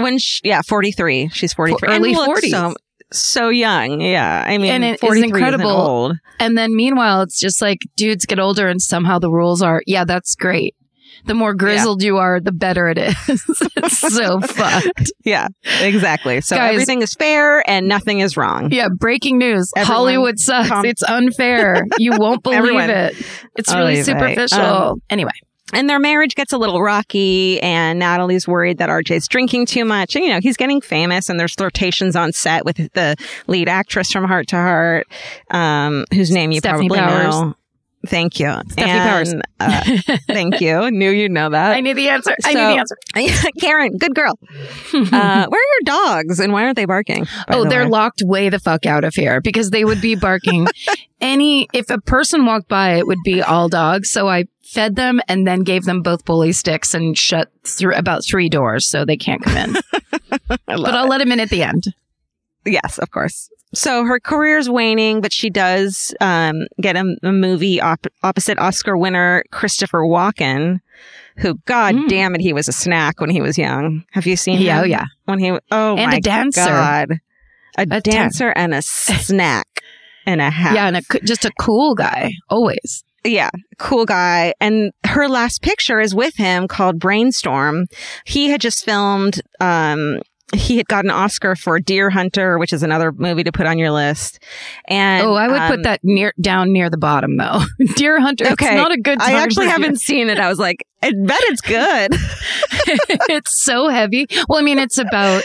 43. She's 43. Early 40s. So young. Yeah. I mean, and it 43 is incredible. Isn't old. And then meanwhile, it's just like dudes get older and somehow the rules are, that's great. The more grizzled you are, the better it is. It's so fucked. Yeah, exactly. So guys, everything is fair and nothing is wrong. Yeah, breaking news. Hollywood sucks. It's unfair. You won't believe it. It's really superficial. Anyway. And their marriage gets a little rocky, and Natalie's worried that RJ's drinking too much. And, he's getting famous, and there's flirtations on set with the lead actress from Heart to Heart, whose name you Stephanie probably Powers. know. Thank you. Stephanie Powers. Thank you. Knew you'd know that. I knew the answer. I knew the answer. Karen, good girl. Where are your dogs and why aren't they barking? They're locked way the fuck out of here because they would be barking. If a person walked by, it would be all dogs. So I fed them and then gave them both bully sticks and shut about 3 doors so they can't come in. I'll let them in at the end. Yes, of course. So her career's waning, but she does get a movie opposite Oscar winner Christopher Walken, who, God damn it, he was a snack when he was young. Have you seen him? Oh, yeah. When he, and my a dancer. God. A dancer and a snack and a hat. Yeah, and just a cool guy, always. Yeah, cool guy. And her last picture is with him called Brainstorm. He had just filmed... he had got an Oscar for Deer Hunter, which is another movie to put on your list. And I would put that down near the bottom, though. Deer Hunter. Okay. It's not a good time. I actually haven't seen it. I was like, I bet it's good. It's so heavy. Well, I mean, it's about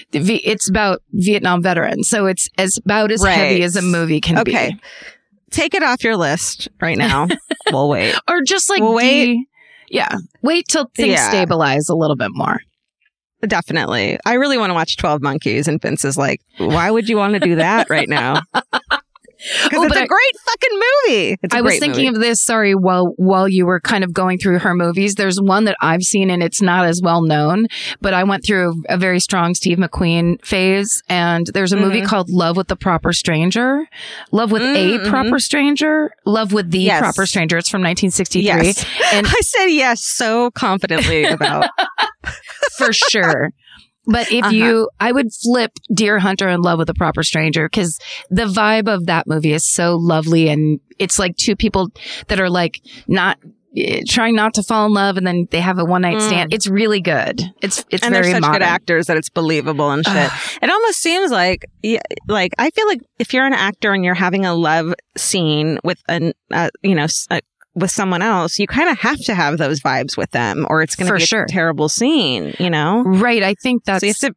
Vietnam veterans, so it's about as heavy as a movie can be. Okay, take it off your list right now. We'll wait, or just like wait till things stabilize a little bit more. Definitely. I really want to watch 12 Monkeys. And Vince is like, why would you want to do that right now? Because it's a great fucking movie. I was thinking of this, sorry, while you were kind of going through her movies. There's one that I've seen and it's not as well known, but I went through a very strong Steve McQueen phase. And there's a movie called Love with the Proper Stranger. Love with a Proper Stranger. Love with the Proper Stranger. It's from 1963. Yes. And I said yes so confidently about. For sure. But I would flip Deer Hunter and Love with a Proper Stranger because the vibe of that movie is so lovely. And it's like two people that are like trying not to fall in love and then they have a one-night stand. It's really good. It's and very they're such modern. Good actors that it's believable and shit. It almost seems like I feel like if you're an actor and you're having a love scene with with someone else, you kind of have to have those vibes with them or it's going to be a terrible scene, Right. I think that's... So you have to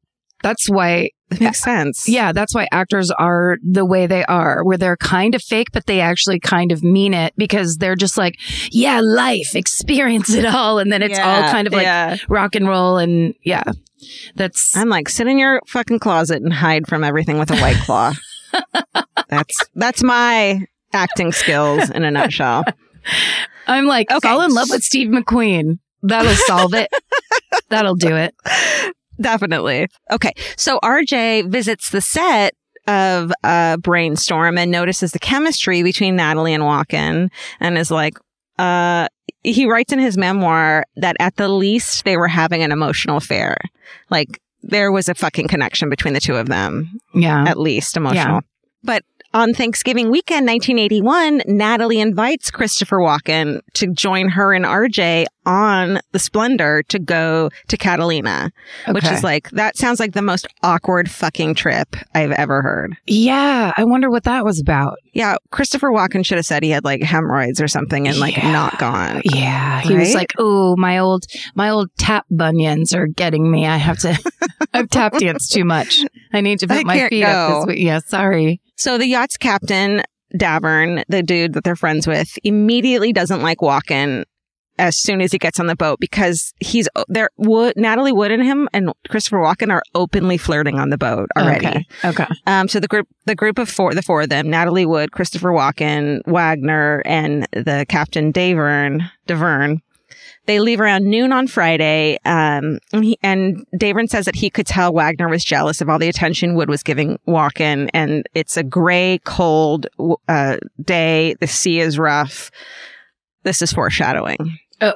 That's why It makes sense. Yeah, that's why actors are the way they are, where they're kind of fake, but they actually kind of mean it because they're just like, yeah, life, experience it all. And then it's all kind of like rock and roll. And yeah, I'm like, sit in your fucking closet and hide from everything with a White Claw. That's my acting skills in a nutshell. I'm like, fall in love with Steve McQueen. That'll solve it. That'll do it. Definitely. Okay. So RJ visits the set of Brainstorm and notices the chemistry between Natalie and Walken and is like, he writes in his memoir that at the least they were having an emotional affair. Like there was a fucking connection between the two of them. Yeah. At least emotional. Yeah. But on Thanksgiving weekend, 1981, Natalie invites Christopher Walken to join her and RJ on the Splendor to go to Catalina, which is like, that sounds like the most awkward fucking trip I've ever heard. Yeah. I wonder what that was about. Yeah. Christopher Walken should have said he had like hemorrhoids or something and like not gone. Yeah. He was like, oh, my old tap bunions are getting me. I have to, I've tap danced too much. I need to put my feet up this week. Yeah. Sorry. So the yacht's captain, Davern, the dude that they're friends with, immediately doesn't like Walken as soon as he gets on the boat because he's there. Natalie Wood and him and Christopher Walken are openly flirting on the boat already. Okay. So the group of four of them, Natalie Wood, Christopher Walken, Wagner, and the captain Davern, they leave around noon on Friday. And Davern says that he could tell Wagner was jealous of all the attention Wood was giving Walken. And it's a gray, cold day. The sea is rough. This is foreshadowing. Oh,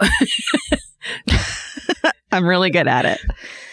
I'm really good at it.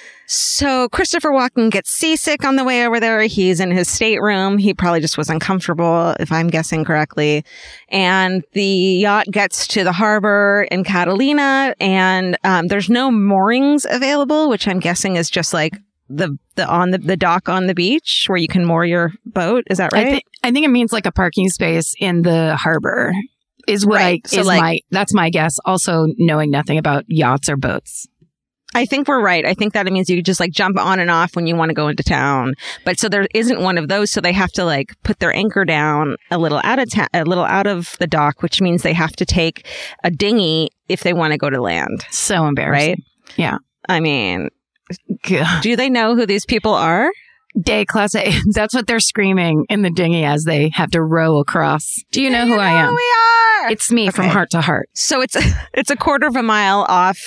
So Christopher Walken gets seasick on the way over there. He's in his stateroom. He probably just was uncomfortable, if I'm guessing correctly. And the yacht gets to the harbor in Catalina, and there's no moorings available, which I'm guessing is just like the dock on the beach where you can moor your boat. Is that right? I think it means like a parking space in the harbor. Is what that's my guess. Also knowing nothing about yachts or boats. I think we're right. I think that it means you just like jump on and off when you want to go into town. But so there isn't one of those. So they have to like put their anchor down a little out of the dock, which means they have to take a dinghy if they want to go to land. So embarrassing. Right? Yeah. I mean, do they know who these people are? Day Class A. That's what they're screaming in the dinghy as they have to row across. Do you know who I am? We are. It's me from Heart to Heart. So it's a quarter of a mile off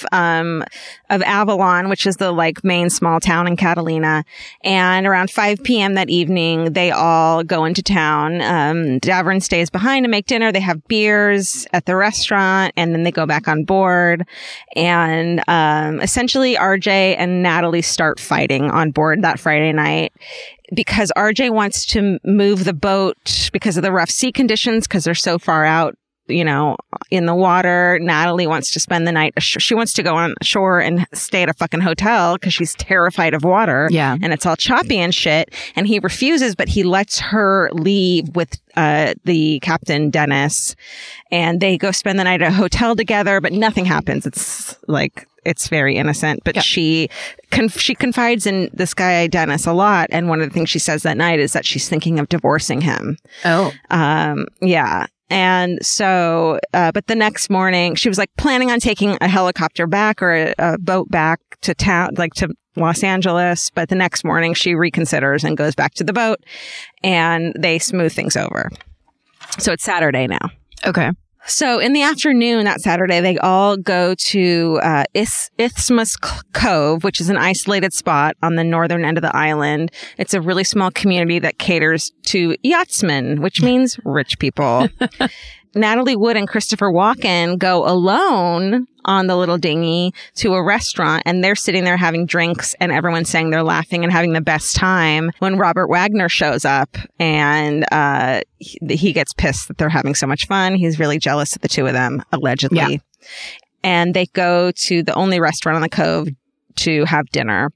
of Avalon, which is the like main small town in Catalina. And around 5 p.m. that evening, they all go into town. Davern stays behind to make dinner. They have beers at the restaurant, and then they go back on board. And essentially, RJ and Natalie start fighting on board that Friday night. Because RJ wants to move the boat because of the rough sea conditions, because they're so far out, you know, in the water. Natalie wants to spend the night. She wants to go on shore and stay at a fucking hotel because she's terrified of water. Yeah. And it's all choppy and shit. And he refuses, but he lets her leave with the captain, Dennis. And they go spend the night at a hotel together, but nothing happens. It's like, it's very innocent, but she confides in this guy, Dennis, a lot. And one of the things she says that night is that she's thinking of divorcing him. Oh. Yeah. And so, but the next morning she was like planning on taking a helicopter back or a boat back to town, like to Los Angeles. But the next morning she reconsiders and goes back to the boat, and they smooth things over. So it's Saturday now. Okay. So in the afternoon that Saturday, they all go to Isthmus Cove, which is an isolated spot on the northern end of the island. It's a really small community that caters to yachtsmen, which means rich people. Natalie Wood and Christopher Walken go alone on the little dinghy to a restaurant, and they're sitting there having drinks, and everyone's saying they're laughing and having the best time when Robert Wagner shows up, and he gets pissed that they're having so much fun. He's really jealous of the two of them, allegedly. Yeah. And they go to the only restaurant on the cove to have dinner.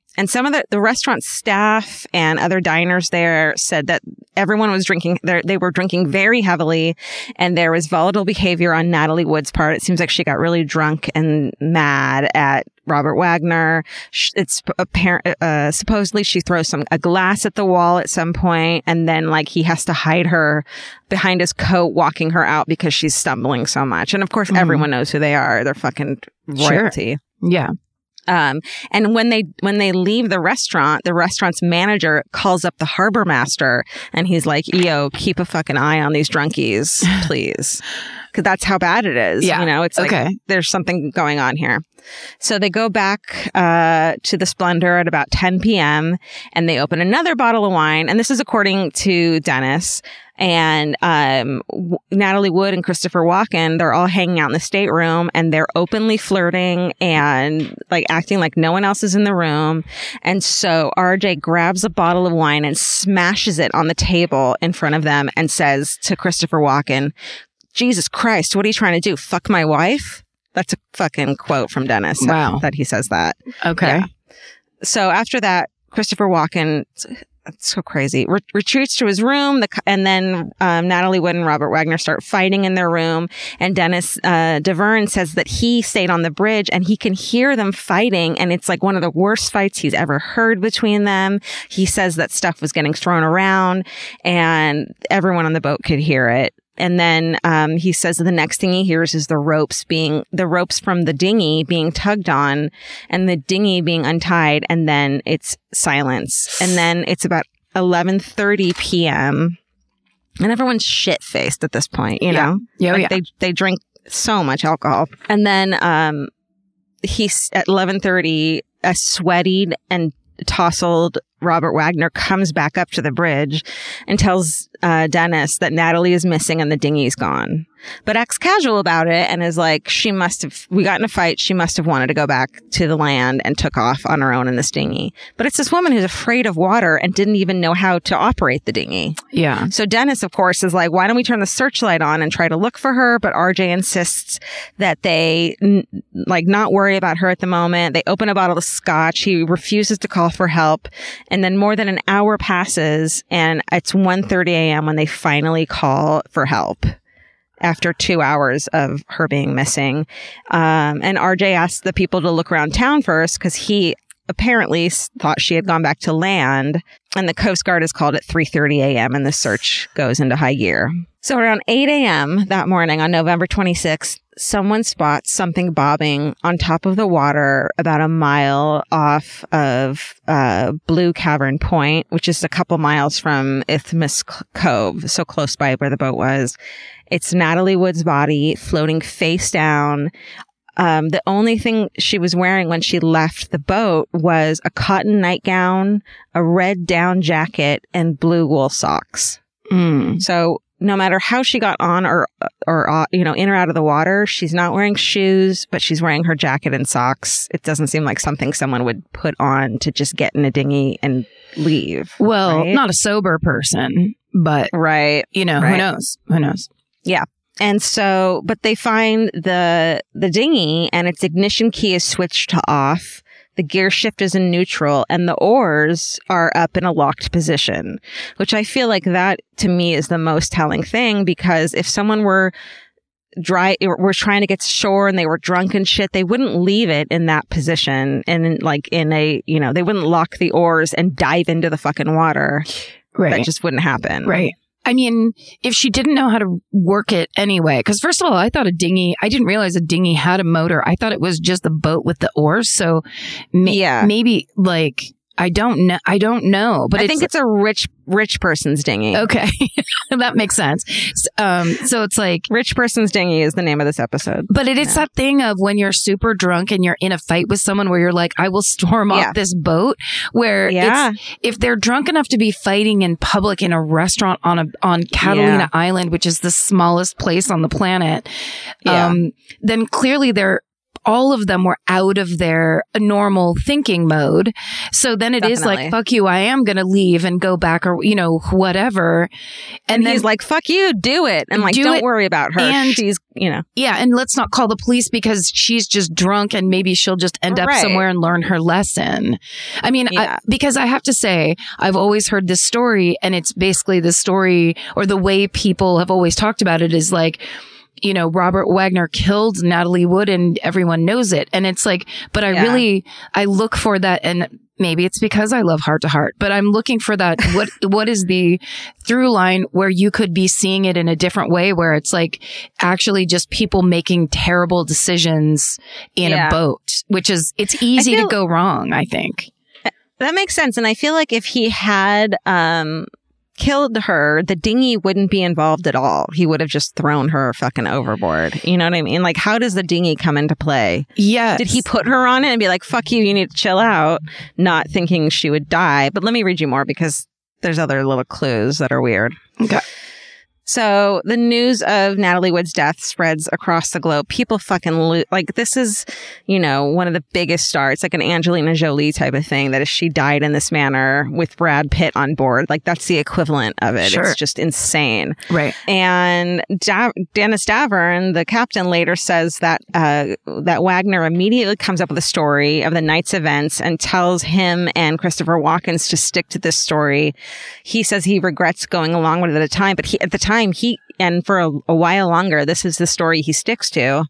And some of the restaurant staff and other diners there said that everyone was drinking. They were drinking very heavily, and there was volatile behavior on Natalie Wood's part. It seems like she got really drunk and mad at Robert Wagner. It's apparent. Supposedly, she throws a glass at the wall at some point, and then like he has to hide her behind his coat, walking her out because she's stumbling so much. And of course, everyone knows who they are. They're fucking royalty. Sure. Yeah. And when they leave the restaurant's manager calls up the harbor master, and he's like, "Yo, keep a fucking eye on these drunkies, please." Because that's how bad it is. Yeah. You know, it's like, there's something going on here. So they go back to the Splendor at about 10 p.m. and they open another bottle of wine. And this is according to Dennis. And Natalie Wood and Christopher Walken, they're all hanging out in the stateroom, and they're openly flirting and like acting like no one else is in the room. And so RJ grabs a bottle of wine and smashes it on the table in front of them and says to Christopher Walken, "Jesus Christ, what are you trying to do? Fuck my wife?" That's a fucking quote from Dennis. Wow. That he says that. Okay. Yeah. So after that, Christopher Walken, it's so crazy, retreats to his room. And then Natalie Wood and Robert Wagner start fighting in their room. And Dennis DeVerne says that he stayed on the bridge and he can hear them fighting. And it's like one of the worst fights he's ever heard between them. He says that stuff was getting thrown around and everyone on the boat could hear it. And then he says the next thing he hears is the ropes from the dinghy being tugged on and the dinghy being untied. And then it's silence. And then it's about 11:30 p.m. and everyone's shit-faced at this point, you know? Yeah. Like they drink so much alcohol. And then he's at 11:30, a sweated and tousled Robert Wagner comes back up to the bridge and tells Dennis that Natalie is missing and the dinghy's gone, but acts casual about it and is like, we got in a fight. She must have wanted to go back to the land and took off on her own in this dinghy. But it's this woman who's afraid of water and didn't even know how to operate the dinghy. Yeah. So Dennis, of course, is like, why don't we turn the searchlight on and try to look for her? But RJ insists that they not worry about her at the moment. They open a bottle of scotch. He refuses to call for help. And then more than an hour passes and it's 1:30 a.m. when they finally call for help after 2 hours of her being missing. And RJ asks the people to look around town first because he apparently thought she had gone back to land. And the Coast Guard is called at 3:30 a.m. and the search goes into high gear. So around 8 a.m. that morning on November 26th, someone spots something bobbing on top of the water about a mile off of Blue Cavern Point, which is a couple miles from Isthmus Cove, so close by where the boat was. It's Natalie Wood's body floating face down. The only thing she was wearing when she left the boat was a cotton nightgown, a red down jacket, and blue wool socks. So no matter how she got on or in or out of the water, she's not wearing shoes, but she's wearing her jacket and socks. It doesn't seem like something someone would put on to just get in a dinghy and leave. Well, right? Not a sober person, but right. Who knows? Who knows? Yeah. And so, but they find the dinghy and its ignition key is switched to off. The gear shift is in neutral and the oars are up in a locked position, which I feel like that to me is the most telling thing, because if someone were trying to get to shore and they were drunk and shit, they wouldn't leave it in that position and they wouldn't lock the oars and dive into the fucking water. Right. That just wouldn't happen. Right. I mean, if she didn't know how to work it anyway, because first of all, I didn't realize a dinghy had a motor. I thought it was just the boat with the oars. So maybe like, I don't know, but I think it's a rich person's dinghy. Okay. That makes sense. So it's like Rich Person's Dinghy is the name of this episode. But it is that thing of when you're super drunk and you're in a fight with someone where you're like, I will storm off this boat, where if they're drunk enough to be fighting in public in a restaurant on Catalina Island, which is the smallest place on the planet, then clearly they're all of them were out of their normal thinking mode. So then it is like, fuck you, I am going to leave and go back, or, you know, whatever. And then he's like, fuck you, do it. And like, don't worry about her. And she's, you know. Yeah. And let's not call the police because she's just drunk and maybe she'll just end up somewhere and learn her lesson. I mean, because I have to say, I've always heard this story, and it's basically the story, or the way people have always talked about it is like, you know, Robert Wagner killed Natalie Wood and everyone knows it. And it's like, but I look for that, and maybe it's because I love Heart to Heart, but I'm looking for that. What is the through line where you could be seeing it in a different way, where it's like actually just people making terrible decisions in a boat, which is, it's easy to go wrong, I think. That makes sense. And I feel like if he had, killed her, the dinghy wouldn't be involved at all. He would have just thrown her fucking overboard. You know what I mean? Like, how does the dinghy come into play? Yeah. Did he put her on it and be like, fuck you, you need to chill out, not thinking she would die? But let me read you more because there's other little clues that are weird. Okay. So the news of Natalie Wood's death spreads across the globe. People fucking like, this is, you know, one of the biggest stars. It's like an Angelina Jolie type of thing, that if she died in this manner with Brad Pitt on board, like that's the equivalent of it. Sure. It's just insane. Right. And Dennis Davern, the captain, later says that that Wagner immediately comes up with a story of the night's events and tells him and Christopher Walken to stick to this story. He says he regrets going along with it at the time, but at the time, and for a while longer, this is the story he sticks to.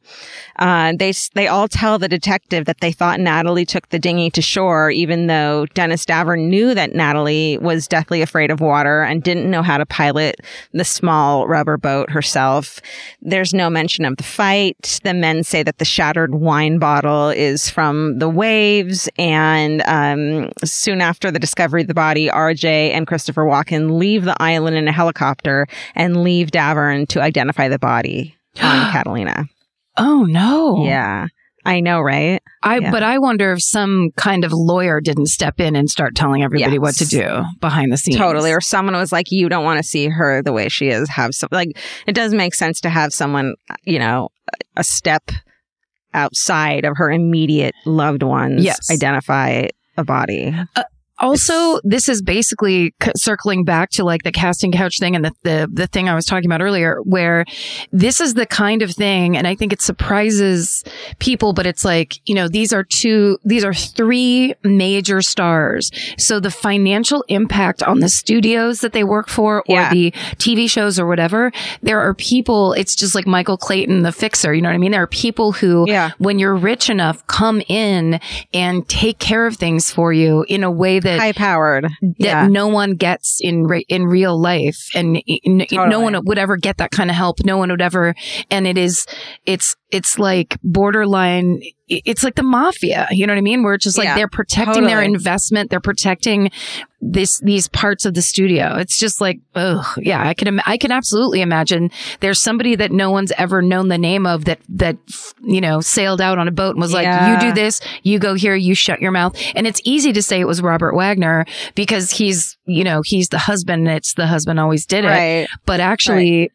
They all tell the detective that they thought Natalie took the dinghy to shore, even though Dennis Davern knew that Natalie was deathly afraid of water and didn't know how to pilot the small rubber boat herself. There's no mention of the fight. The men say that the shattered wine bottle is from the waves. And soon after the discovery of the body, RJ and Christopher Walken leave the island in a helicopter and leave Davern to identify the body on Catalina. Oh, no. Yeah. I know, right? But I wonder if some kind of lawyer didn't step in and start telling everybody what to do behind the scenes. Totally. Or someone was like, you don't want to see her the way she is. Have some, like, it does make sense to have someone, you know, a step outside of her immediate loved ones identify a body. Also, this is basically circling back to like the casting couch thing and the thing I was talking about earlier, where this is the kind of thing, and I think it surprises people, but it's like, you know, these are three major stars. So the financial impact on the studios that they work for, or the TV shows or whatever, there are people, it's just like Michael Clayton, the fixer, you know what I mean? There are people who, when you're rich enough, come in and take care of things for you in a way that high-powered that no one gets in real life, and no one would ever get that kind of help. No one would ever, and it's like borderline. It's like the mafia, you know what I mean? Where it's just like they're protecting their investment, they're protecting these parts of the studio. It's just like, I can absolutely imagine there's somebody that no one's ever known the name of that you know, sailed out on a boat and was like, you do this, you go here, you shut your mouth. And it's easy to say it was Robert Wagner because he's the husband. It's the husband always did it, but actually,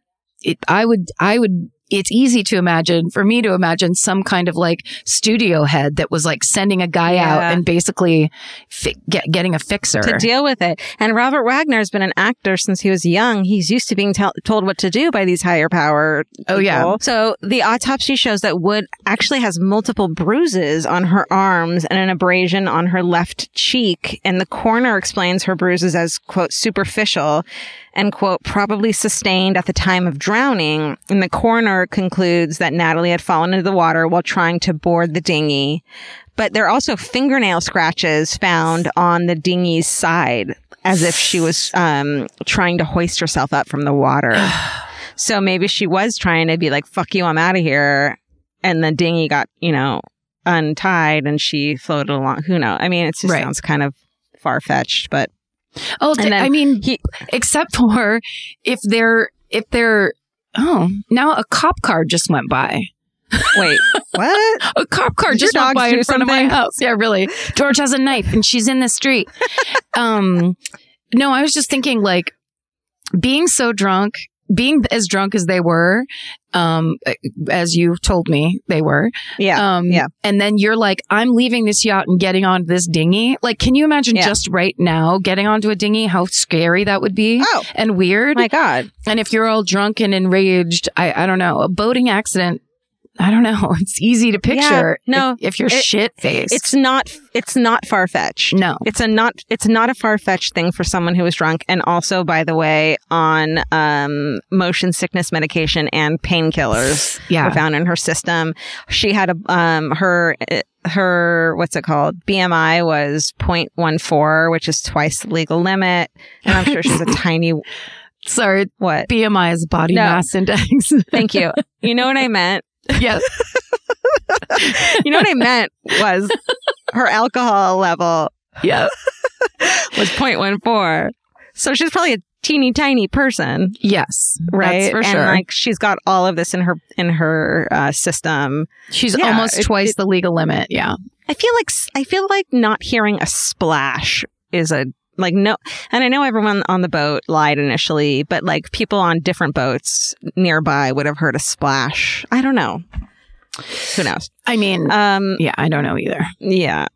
it's easy to imagine, for me to imagine some kind of like studio head that was like sending a guy out and basically getting a fixer to deal with it. And Robert Wagner has been an actor since he was young. He's used to being told what to do by these higher power people. Oh, yeah. So the autopsy shows that Wood actually has multiple bruises on her arms and an abrasion on her left cheek. And the coroner explains her bruises as, quote, superficial and, quote, probably sustained at the time of drowning. And the coroner concludes that Natalie had fallen into the water while trying to board the dinghy. But there are also fingernail scratches found on the dinghy's side, as if she was trying to hoist herself up from the water. So maybe she was trying to be like, fuck you, I'm out of here. And the dinghy got, you know, untied and she floated along. Who knows? I mean, it just sounds kind of far-fetched, but... I mean, except for if they're, now a cop car just went by. Wait, what? A cop car just went by in front of my house. Yeah, really. George has a knife and she's in the street. No, I was just thinking like being so drunk being as drunk as they were, as you told me they were. Yeah. And then you're like, I'm leaving this yacht and getting on this dinghy. Like, can you imagine just right now getting onto a dinghy, how scary that would be? And weird. My God. And if you're all drunk and enraged, I don't know, a boating accident. I don't know. It's easy to picture. Yeah, no, if you're shit-faced. It's not far-fetched. No. It's not a far-fetched thing for someone who is drunk, and also, by the way, on motion sickness medication and painkillers were found in her system. She had her what's it called? BMI was 0.14, which is twice the legal limit. And I'm sure she's a tiny Sorry. What? BMI is body mass index. Thank you. You know what I meant? Yes. You know what I meant was her alcohol level was 0.14. So she's probably a teeny tiny person. Yes. Right. That's for sure. And like she's got all of this in her system. She's almost twice the legal limit. Yeah. I feel like not hearing a splash is no, and I know everyone on the boat lied initially, but like people on different boats nearby would have heard a splash. I don't know. Who knows? I mean, I don't know either. Yeah.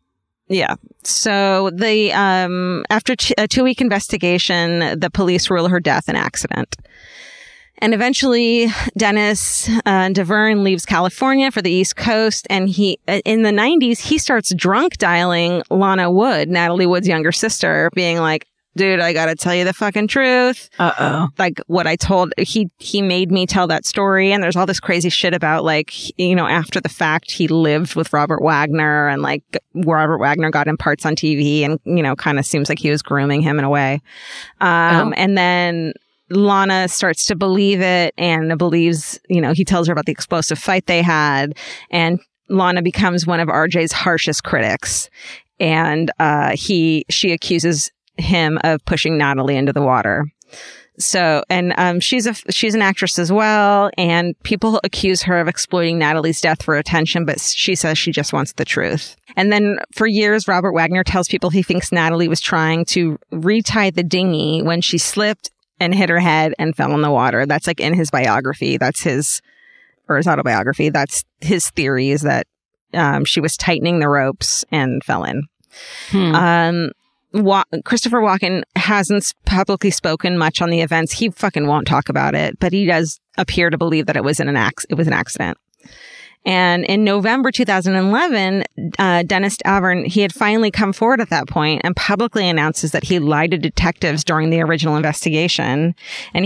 So after a 2-week investigation, the police rule her death an accident. And eventually, Dennis DeVerne leaves California for the East Coast. And in the 90s, he starts drunk dialing Lana Wood, Natalie Wood's younger sister, being like, dude, I got to tell you the fucking truth. Like what I told, he made me tell that story. And there's all this crazy shit about like, after the fact, he lived with Robert Wagner and like Robert Wagner got him parts on TV and, kind of seems like he was grooming him in a way. And then Lana starts to believe it and believes, he tells her about the explosive fight they had. And Lana becomes one of RJ's harshest critics. And she accuses him of pushing Natalie into the water. So, and she's an actress as well. And people accuse her of exploiting Natalie's death for attention, but she says she just wants the truth. And then for years, Robert Wagner tells people he thinks Natalie was trying to retie the dinghy when she slipped and hit her head and fell in the water. That's like in his biography. That's his autobiography. That's his theory is that she was tightening the ropes and fell in. Christopher Walken hasn't publicly spoken much on the events. He fucking won't talk about it, but he does appear to believe that it was an accident. And in November 2011, Dennis DeVerne, he had finally come forward at that point and publicly announces that he lied to detectives during the original investigation. And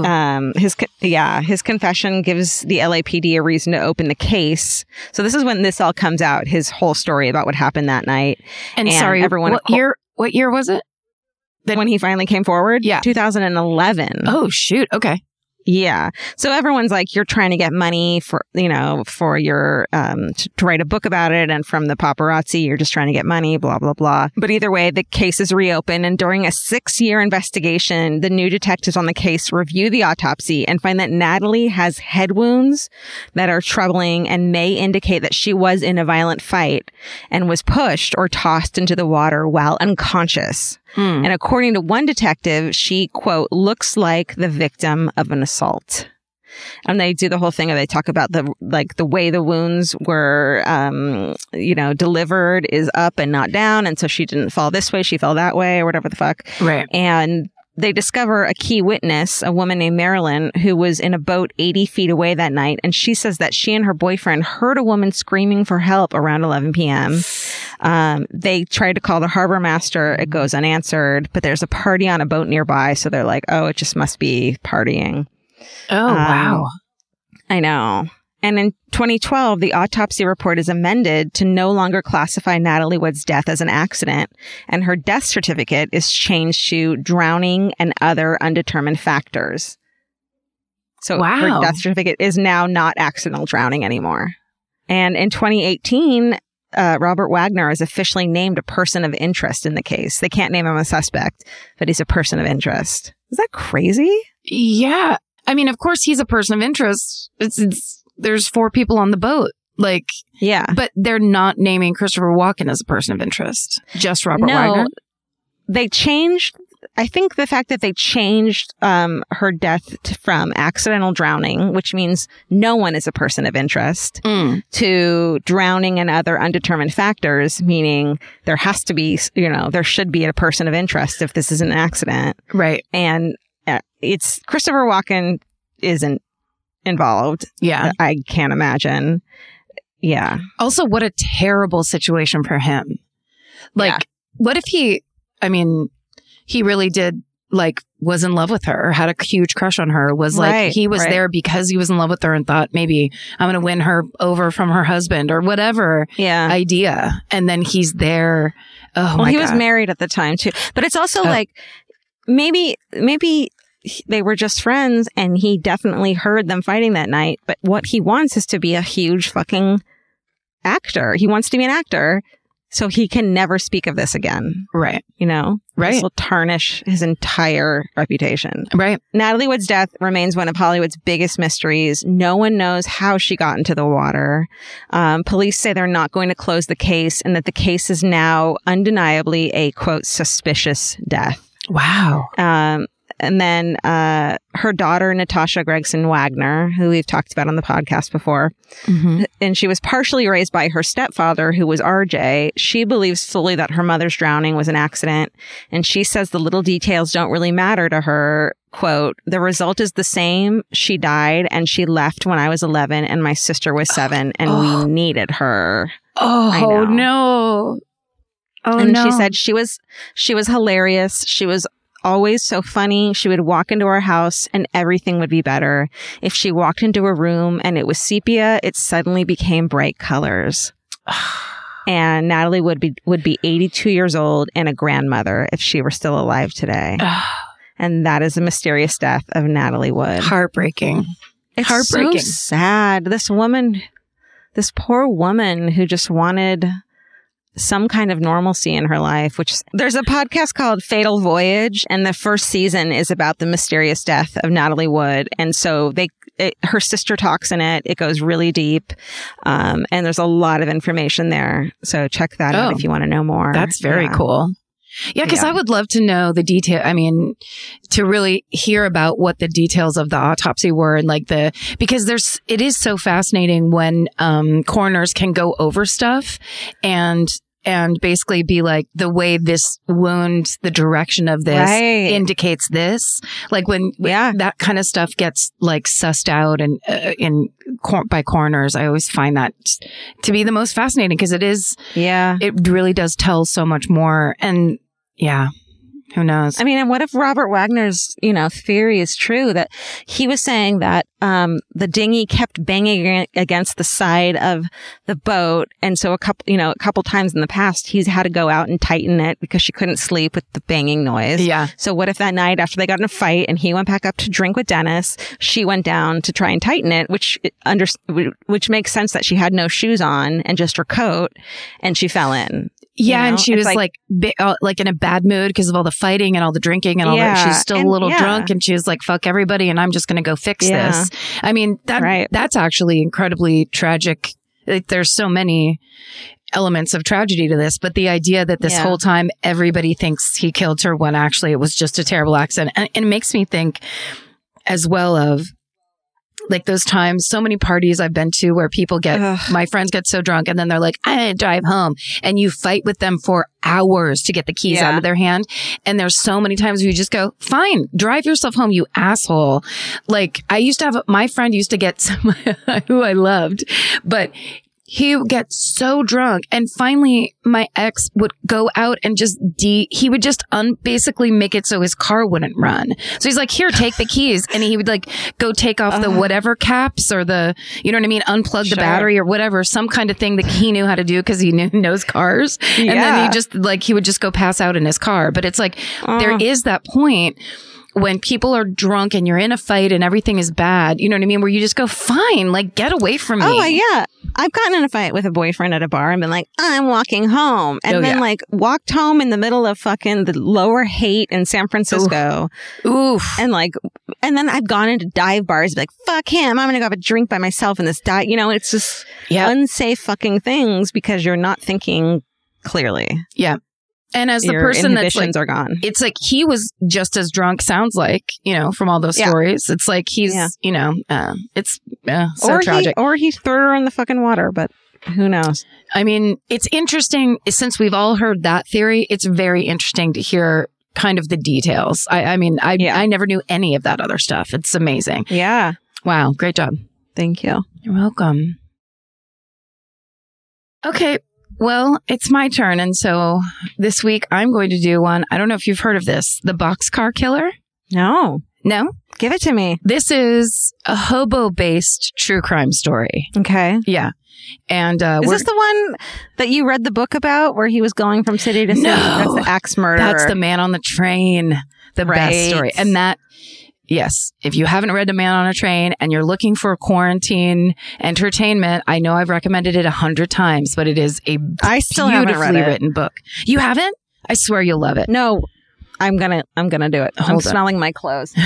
his confession gives the LAPD a reason to open the case. So this is when this all comes out, his whole story about what happened that night. And sorry, what year was it? When he finally came forward? Yeah. 2011. Oh, shoot. Okay. Yeah. So everyone's like, you're trying to get money for your, to write a book about it. And from the paparazzi, you're just trying to get money, blah, blah, blah. But either way, the case is reopened. And during a 6-year investigation, the new detectives on the case review the autopsy and find that Natalie has head wounds that are troubling and may indicate that she was in a violent fight and was pushed or tossed into the water while unconscious. And according to one detective, she, quote, looks like the victim of an assault. And they do the whole thing, and they talk about the way the wounds were, delivered is up and not down. And so she didn't fall this way, she fell that way, or whatever the fuck. Right. And they discover a key witness, a woman named Marilyn, who was in a boat 80 feet away that night. And she says that she and her boyfriend heard a woman screaming for help around 11 p.m. They tried to call the harbor master. It goes unanswered, but there's a party on a boat nearby. So they're like, oh, it just must be partying. Oh, wow. I know. And in 2012, the autopsy report is amended to no longer classify Natalie Wood's death as an accident, and her death certificate is changed to drowning and other undetermined factors. So her death certificate is now not accidental drowning anymore. And in 2018, Robert Wagner is officially named a person of interest in the case. They can't name him a suspect, but he's a person of interest. Is that crazy? Yeah. I mean, of course, he's a person of interest. There's 4 people on the boat. Like, yeah. But they're not naming Christopher Walken as a person of interest. Just Robert Wagner. They changed I think the fact that they changed her death from accidental drowning, which means no one is a person of interest, to drowning and other undetermined factors, meaning there has to be, there should be a person of interest if this is an accident. Right. And it's Christopher Walken isn't involved. Yeah. I can't imagine. Yeah. Also, what a terrible situation for him. Like, what if he really did, was in love with her, or had a huge crush on her, was he was there because he was in love with her and thought, maybe I'm going to win her over from her husband or whatever idea. And then he's there. Oh, well, he was married at the time too. But it's also maybe they were just friends and he definitely heard them fighting that night. But what he wants is to be a huge fucking actor. He wants to be an actor. So he can never speak of this again. Right. Right. This will tarnish his entire reputation. Right. Natalie Wood's death remains one of Hollywood's biggest mysteries. No one knows how she got into the water. Police say they're not going to close the case and that the case is now undeniably a, quote, suspicious death. Wow. And then her daughter, Natasha Gregson Wagner, who we've talked about on the podcast before, and she was partially raised by her stepfather, who was RJ. She believes fully that her mother's drowning was an accident, and she says the little details don't really matter to her. Quote, the result is the same. She died, and she left when I was 11, and my sister was 7, and we needed her. Oh, no. Oh, and she said she was hilarious. She was always so funny. She would walk into our house and everything would be better. If she walked into a room and it was sepia, it suddenly became bright colors. And Natalie would be 82 years old and a grandmother if she were still alive today. And that is the mysterious death of Natalie Wood. Heartbreaking. It's heartbreaking. So sad. This poor woman who just wanted some kind of normalcy in her life, which there's a podcast called Fatal Voyage, and the first season is about the mysterious death of Natalie Wood. And so her sister talks in it. It goes really deep. And there's a lot of information there. So check that out if you want to know more. That's very cool. Yeah, because I would love to know the detail. I mean, to really hear about what the details of the autopsy were and because it is so fascinating when coroners can go over stuff and basically be like, the way this wound, the direction of this indicates this. Like when that kind of stuff gets sussed out and by coroners, I always find that to be the most fascinating because it really does tell so much more. And who knows? I mean, and what if Robert Wagner's, theory is true, that he was saying that the dinghy kept banging against the side of the boat, and so a couple times in the past he's had to go out and tighten it because she couldn't sleep with the banging noise. Yeah. So what if that night after they got in a fight and he went back up to drink with Dennis, she went down to try and tighten it, which makes sense that she had no shoes on and just her coat, and she fell in. Yeah, and she was like in a bad mood because of all the fighting and all the drinking and all that. She's still a little drunk, and she was like, "Fuck everybody," and I'm just going to go fix this. I mean, that's actually incredibly tragic. There's so many elements of tragedy to this, but the idea that this whole time everybody thinks he killed her when actually it was just a terrible accident, and it makes me think as well of those times, so many parties I've been to where people my friends get so drunk and then they're like, I drive home, and you fight with them for hours to get the keys out of their hand. And there's so many times where you just go, fine, drive yourself home, you asshole. My friend used to get who I loved, but he would get so drunk, and finally my ex would go out and he would just basically make it so his car wouldn't run. So he's like, here, take the keys. And he would go take off the whatever caps or unplug the battery or whatever, some kind of thing that he knew how to do because he knows cars. And then he would just go pass out in his car. But it's there is that point when people are drunk and you're in a fight and everything is bad, you know what I mean? Where you just go, fine, get away from me. Oh, yeah. I've gotten in a fight with a boyfriend at a bar and been like, I'm walking home. And then walked home in the middle of fucking the Lower Haight in San Francisco. Oof. And then I've gone into dive bars, like, fuck him. I'm going to go have a drink by myself in this dive. It's just unsafe fucking things because you're not thinking clearly. Yeah. And as the your person that's inhibitions like, are gone. it's like he was just as drunk, sounds like, from all those stories. It's like he's, it's so tragic. Or he threw her in the fucking water, but who knows? I mean, it's interesting since we've all heard that theory. It's very interesting to hear kind of the details. I never knew any of that other stuff. It's amazing. Yeah. Wow. Great job. Thank you. You're welcome. Okay. Well, it's my turn. And so this week I'm going to do one. I don't know if you've heard of this. The Boxcar Killer. No. No? Give it to me. This is a hobo-based true crime story. Okay. Yeah. And is this the one that you read the book about where he was going from city to city? No. That's the axe murderer. That's the Man on the Train. The best story. And that, yes, if you haven't read A Man on a Train and you're looking for quarantine entertainment, I know I've recommended it 100 times, but it is a I still haven't read it. written book. You haven't? I swear you'll love it. No. I'm gonna do it. I'm smelling my clothes.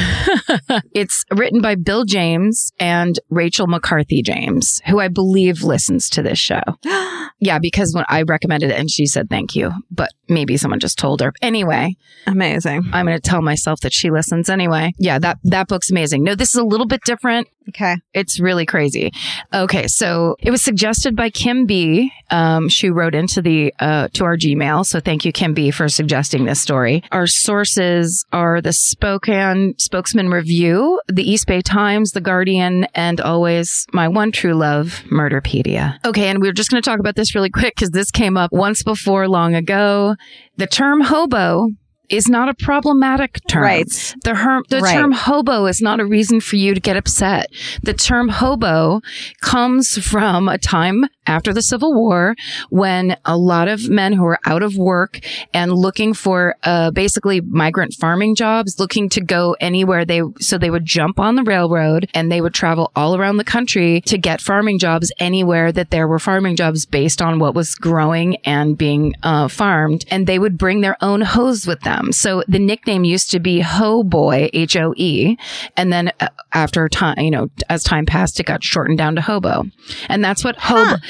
It's written by Bill James and Rachel McCarthy James, who I believe listens to this show. Yeah, because when I recommended it and she said thank you, but maybe someone just told her. Anyway. Amazing. I'm going to tell myself that she listens anyway. Yeah, that book's amazing. No, this is a little bit different. Okay. It's really crazy. Okay, so it was suggested by Kim B. She wrote into to our Gmail. So thank you, Kim B, for suggesting this story. Our sources are the Spokesman Review, the East Bay Times, The Guardian, and always my one true love, Murderpedia. Okay, and we're just going to talk about this really quick because this came up once before long ago. The term hobo is not a problematic term. Right. The term hobo is not a reason for you to get upset. The term hobo comes from a time after the Civil War when a lot of men who were out of work and looking for basically migrant farming jobs, looking to go anywhere so they would jump on the railroad and they would travel all around the country to get farming jobs anywhere that there were farming jobs based on what was growing and being farmed. And they would bring their own hoes with them. So the nickname used to be Ho Boy, H-O-E. And then after time, as time passed, it got shortened down to hobo. And that's what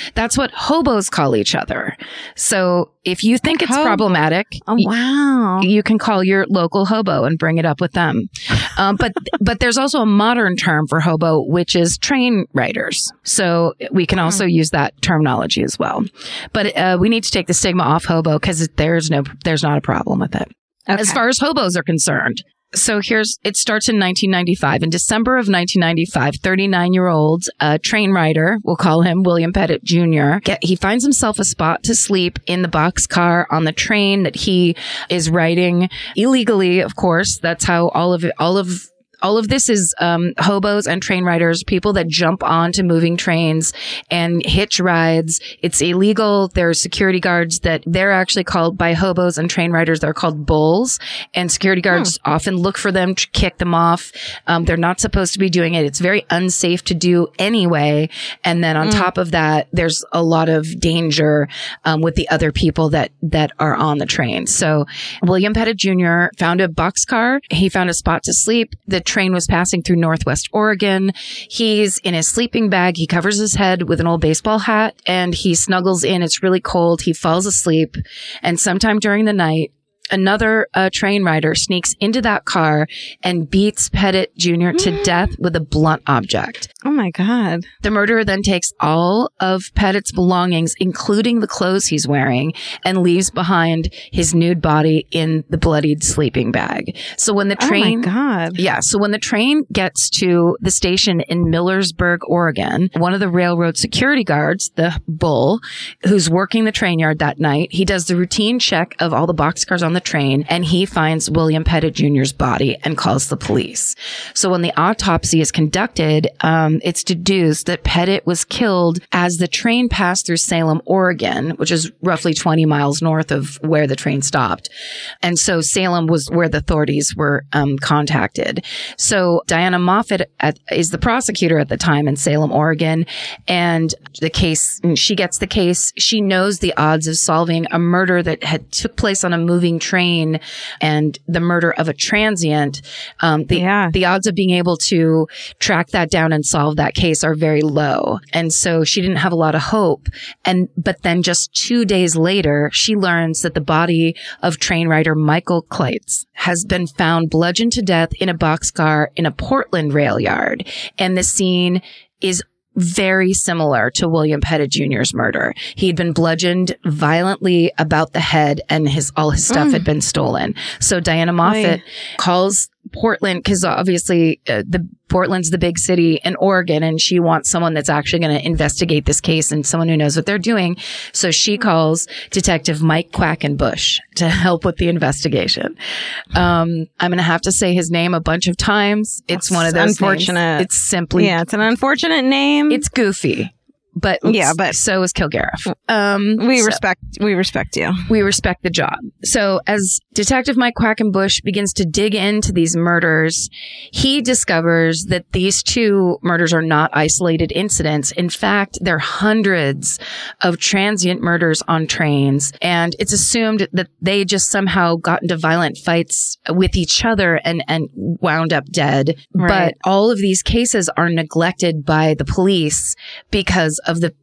hobos call each other. So if you think it's problematic, you can call your local hobo and bring it up with them. But there's also a modern term for hobo, which is train riders. So we can also use that terminology as well. But we need to take the stigma off hobo because there's not a problem with it. Okay. As far as hobos are concerned. So it starts in 1995. In December of 1995, 39-year-old train rider, we'll call him William Pettit Jr., he finds himself a spot to sleep in the boxcar on the train that he is riding illegally, of course. That's how all of this is hobos and train riders, people that jump onto moving trains and hitch rides. It's illegal. There are security guards that they're actually called by hobos and train riders. They're called bulls, and security guards often look for them to kick them off. They're not supposed to be doing it. It's very unsafe to do anyway. And then on top of that, there's a lot of danger with the other people that are on the train. So William Pettit Jr. found a boxcar. He found a spot to sleep. The train was passing through Northwest Oregon. He's in his sleeping bag. He covers his head with an old baseball hat and he snuggles in. It's really cold. He falls asleep. And sometime during the night, another train rider sneaks into that car and beats Pettit Jr. to death with a blunt object. Oh my God. The murderer then takes all of Pettit's belongings, including the clothes he's wearing, and leaves behind his nude body in the bloodied sleeping bag. So when the train, oh my God. Yeah. So when the train gets to the station in Millersburg, Oregon, one of the railroad security guards, the bull, who's working the train yard that night, he does the routine check of all the boxcars on the train and he finds William Pettit Jr.'s body and calls the police. So when the autopsy is conducted, it's deduced that Pettit was killed as the train passed through Salem, Oregon, which is roughly 20 miles north of where the train stopped. And so Salem was where the authorities were contacted. So Diana Moffat is the prosecutor at the time in Salem, Oregon. And she gets the case. She knows the odds of solving a murder that had took place on a moving train and the murder of a transient, the odds of being able to track that down and solve that case are very low. And so she didn't have a lot of hope. But then just 2 days later, she learns that the body of train rider Michael Kleitz has been found bludgeoned to death in a boxcar in a Portland rail yard. And the scene is very similar to William Pettit Jr.'s murder. He'd been bludgeoned violently about the head and all his stuff had been stolen. So Diana Moffat calls Portland, because obviously Portland's the big city in Oregon, and she wants someone that's actually going to investigate this case and someone who knows what they're doing. So she calls Detective Mike Quackenbush to help with the investigation. I'm going to have to say his name a bunch of times. It's one of those unfortunate names. It's simply it's an unfortunate name. It's goofy. But so is Kilgariff. We respect you. We respect the job. So as Detective Mike Quackenbush begins to dig into these murders, he discovers that these two murders are not isolated incidents. In fact, they're hundreds of transient murders on trains. And it's assumed that they just somehow got into violent fights with each other and wound up dead. Right. But all of these cases are neglected by the police because of the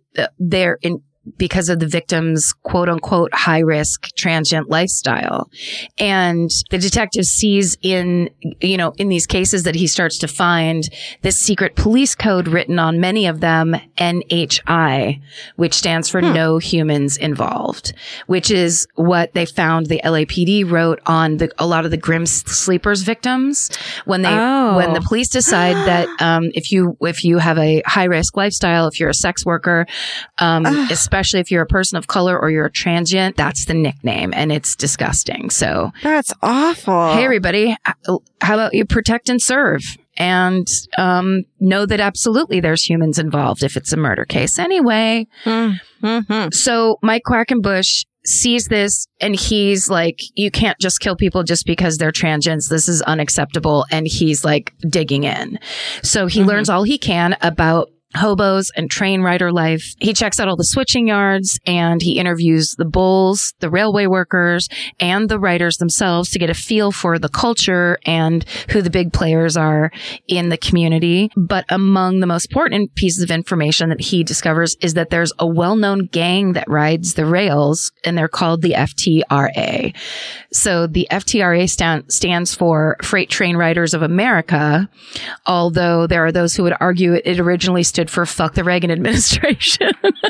victim's quote unquote high risk transient lifestyle. And the detective sees in these cases that he starts to find this secret police code written on many of them, NHI, which stands for no humans involved, which is what they found the LAPD wrote on a lot of the Grim Sleepers victims when the police decide that if you have a high risk lifestyle, if you're a sex worker, especially if you're a person of color or you're a transient, that's the nickname, and it's disgusting. So that's awful. Hey, everybody, how about you protect and serve and know that absolutely there's humans involved if it's a murder case anyway. Mm-hmm. So Mike Quackenbush sees this and he's like, you can't just kill people just because they're transients. This is unacceptable. And he's like digging in. So he learns all he can about hobos and train rider life. He checks out all the switching yards and he interviews the bulls, the railway workers, and the riders themselves to get a feel for the culture and who the big players are in the community. But among the most important pieces of information that he discovers is that there's a well-known gang that rides the rails, and they're called the FTRA. So the FTRA stands for Freight Train Riders of America, although there are those who would argue it originally stood for fuck the Reagan administration.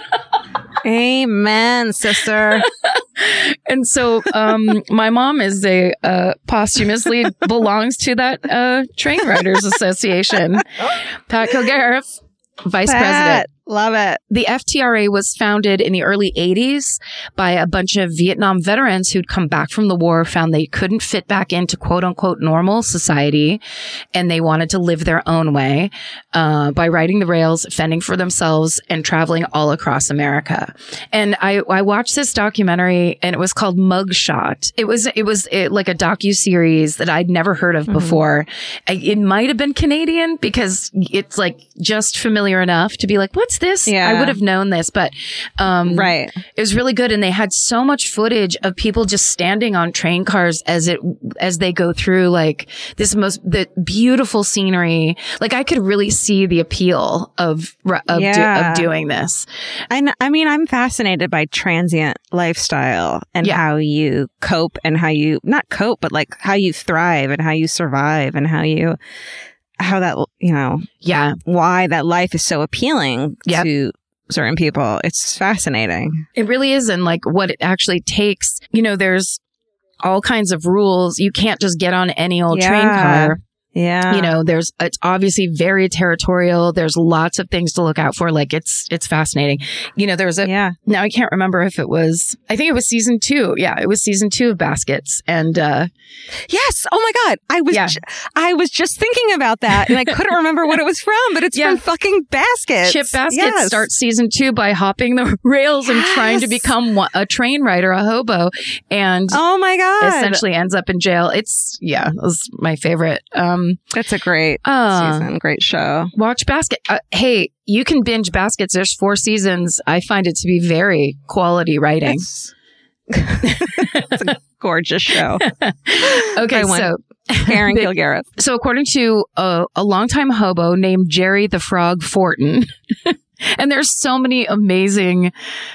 Amen, sister. And so my mom is posthumously belongs to that Train Riders Association. Pat Kilgariff, vice president. Love it. The FTRA was founded in the early 80s by a bunch of Vietnam veterans who'd come back from the war, found they couldn't fit back into quote unquote normal society, and they wanted to live their own way by riding the rails, fending for themselves, and traveling all across America. And I watched this documentary, and it was called Mugshot. It was like a docuseries that I'd never heard of before. It might have been Canadian because it's like just familiar enough to be like, what's this? Yeah. I would have known this, but right. It was really good. And they had so much footage of people just standing on train cars as they go through like the beautiful scenery. Like I could really see the appeal of doing this. And I mean, I'm fascinated by transient lifestyle and how you cope and how you not cope, but like how you thrive and how you survive and how that, why that life is so appealing to certain people. It's fascinating. It really is. And like what it actually takes, there's all kinds of rules. You can't just get on any old train car. Yeah. It's obviously very territorial. There's lots of things to look out for. Like it's fascinating. There was now I can't remember if it was, I think it was season 2. Yeah. It was season 2 of Baskets. And, yes. Oh my God. I was just thinking about that and I couldn't remember what it was from, but it's from fucking Baskets. Chip Baskets starts season 2 by hopping the rails and trying to become a train rider, a hobo. And oh my God, essentially ends up in jail. It was my favorite. That's a great season. Great show. Watch Basket. Hey, you can binge Baskets. There's 4 seasons. I find it to be very quality writing. It's a gorgeous show. Okay, so Karen Kilgariff. So according to a longtime hobo named Jerry the Frog Fortin, and there's so many amazing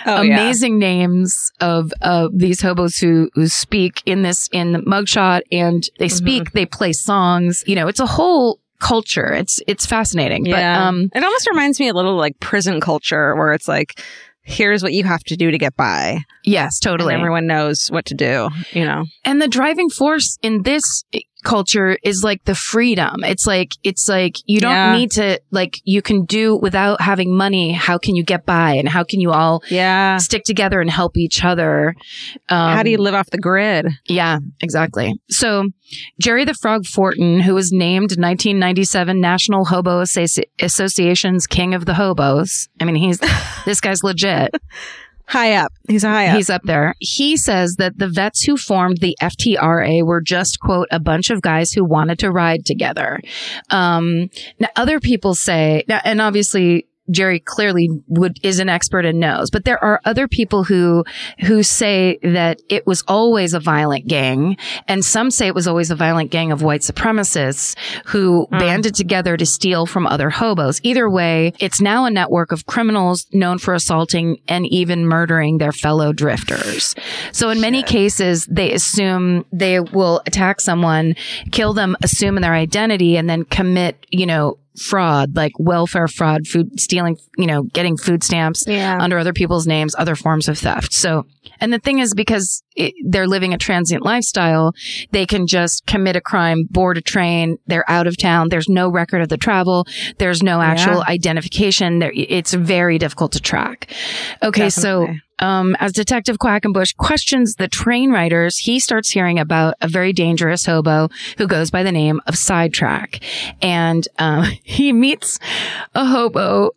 names of these hobos who speak in the mugshot, and they speak, they play songs. You know, it's a whole culture. It's fascinating. Yeah. But it almost reminds me a little like prison culture, where it's like, here's what you have to do to get by. Yes, totally. And everyone knows what to do, you know. And the driving force in this culture is like the freedom. It's like you don't need to, like, you can do without having money. How can you get by, and how can you all stick together and help each other? How do you live off the grid? Yeah, exactly. So Jerry the Frog Fortin, who was named 1997 National Hobo Association's King of the Hobos. I mean, this guy's legit. High up. He's high up. He's up there. He says that the vets who formed the FTRA were just, quote, a bunch of guys who wanted to ride together. Now, other people say, and obviously Jerry clearly is an expert and knows, but there are other people who say that it was always a violent gang, and some say it was always a violent gang of white supremacists who banded together to steal from other hobos. Either way, it's now a network of criminals known for assaulting and even murdering their fellow drifters. So in many cases, they assume they will attack someone, kill them, assume their identity, and then commit, fraud, like welfare fraud, food stealing, getting food stamps under other people's names, other forms of theft. So, and the thing is, because they're living a transient lifestyle, they can just commit a crime, board a train, they're out of town, there's no record of the travel, there's no actual identification. It's very difficult to track. Okay, Definitely. So as Detective Quackenbush questions the train riders, he starts hearing about a very dangerous hobo who goes by the name of Sidetrack. And he meets a hobo.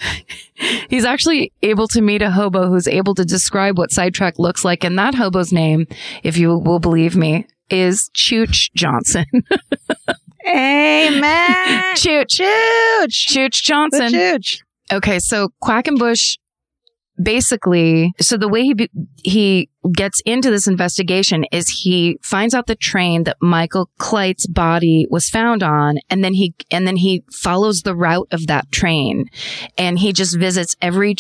He's actually able to meet a hobo who's able to describe what Sidetrack looks like. And that hobo's name, if you will believe me, is Chooch Johnson. Amen. Chooch Johnson. The Chooch. Okay, so Quackenbush basically, so the way he gets into this investigation is he finds out the train that Michael Kleit's body was found on, and then he follows the route of that train, and he just visits every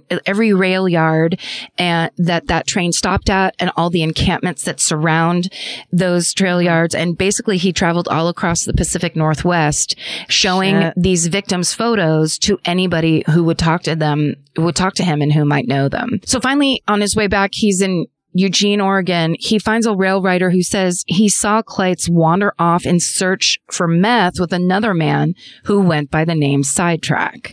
rail yard and that train stopped at, and all the encampments that surround those trail yards. And basically he traveled all across the Pacific Northwest, showing these victims photos to anybody who would talk to him and who might know them. So finally, on his way back, he's in Eugene, Oregon. He finds a rail rider who says he saw Kleitz wander off in search for meth with another man who went by the name Sidetrack.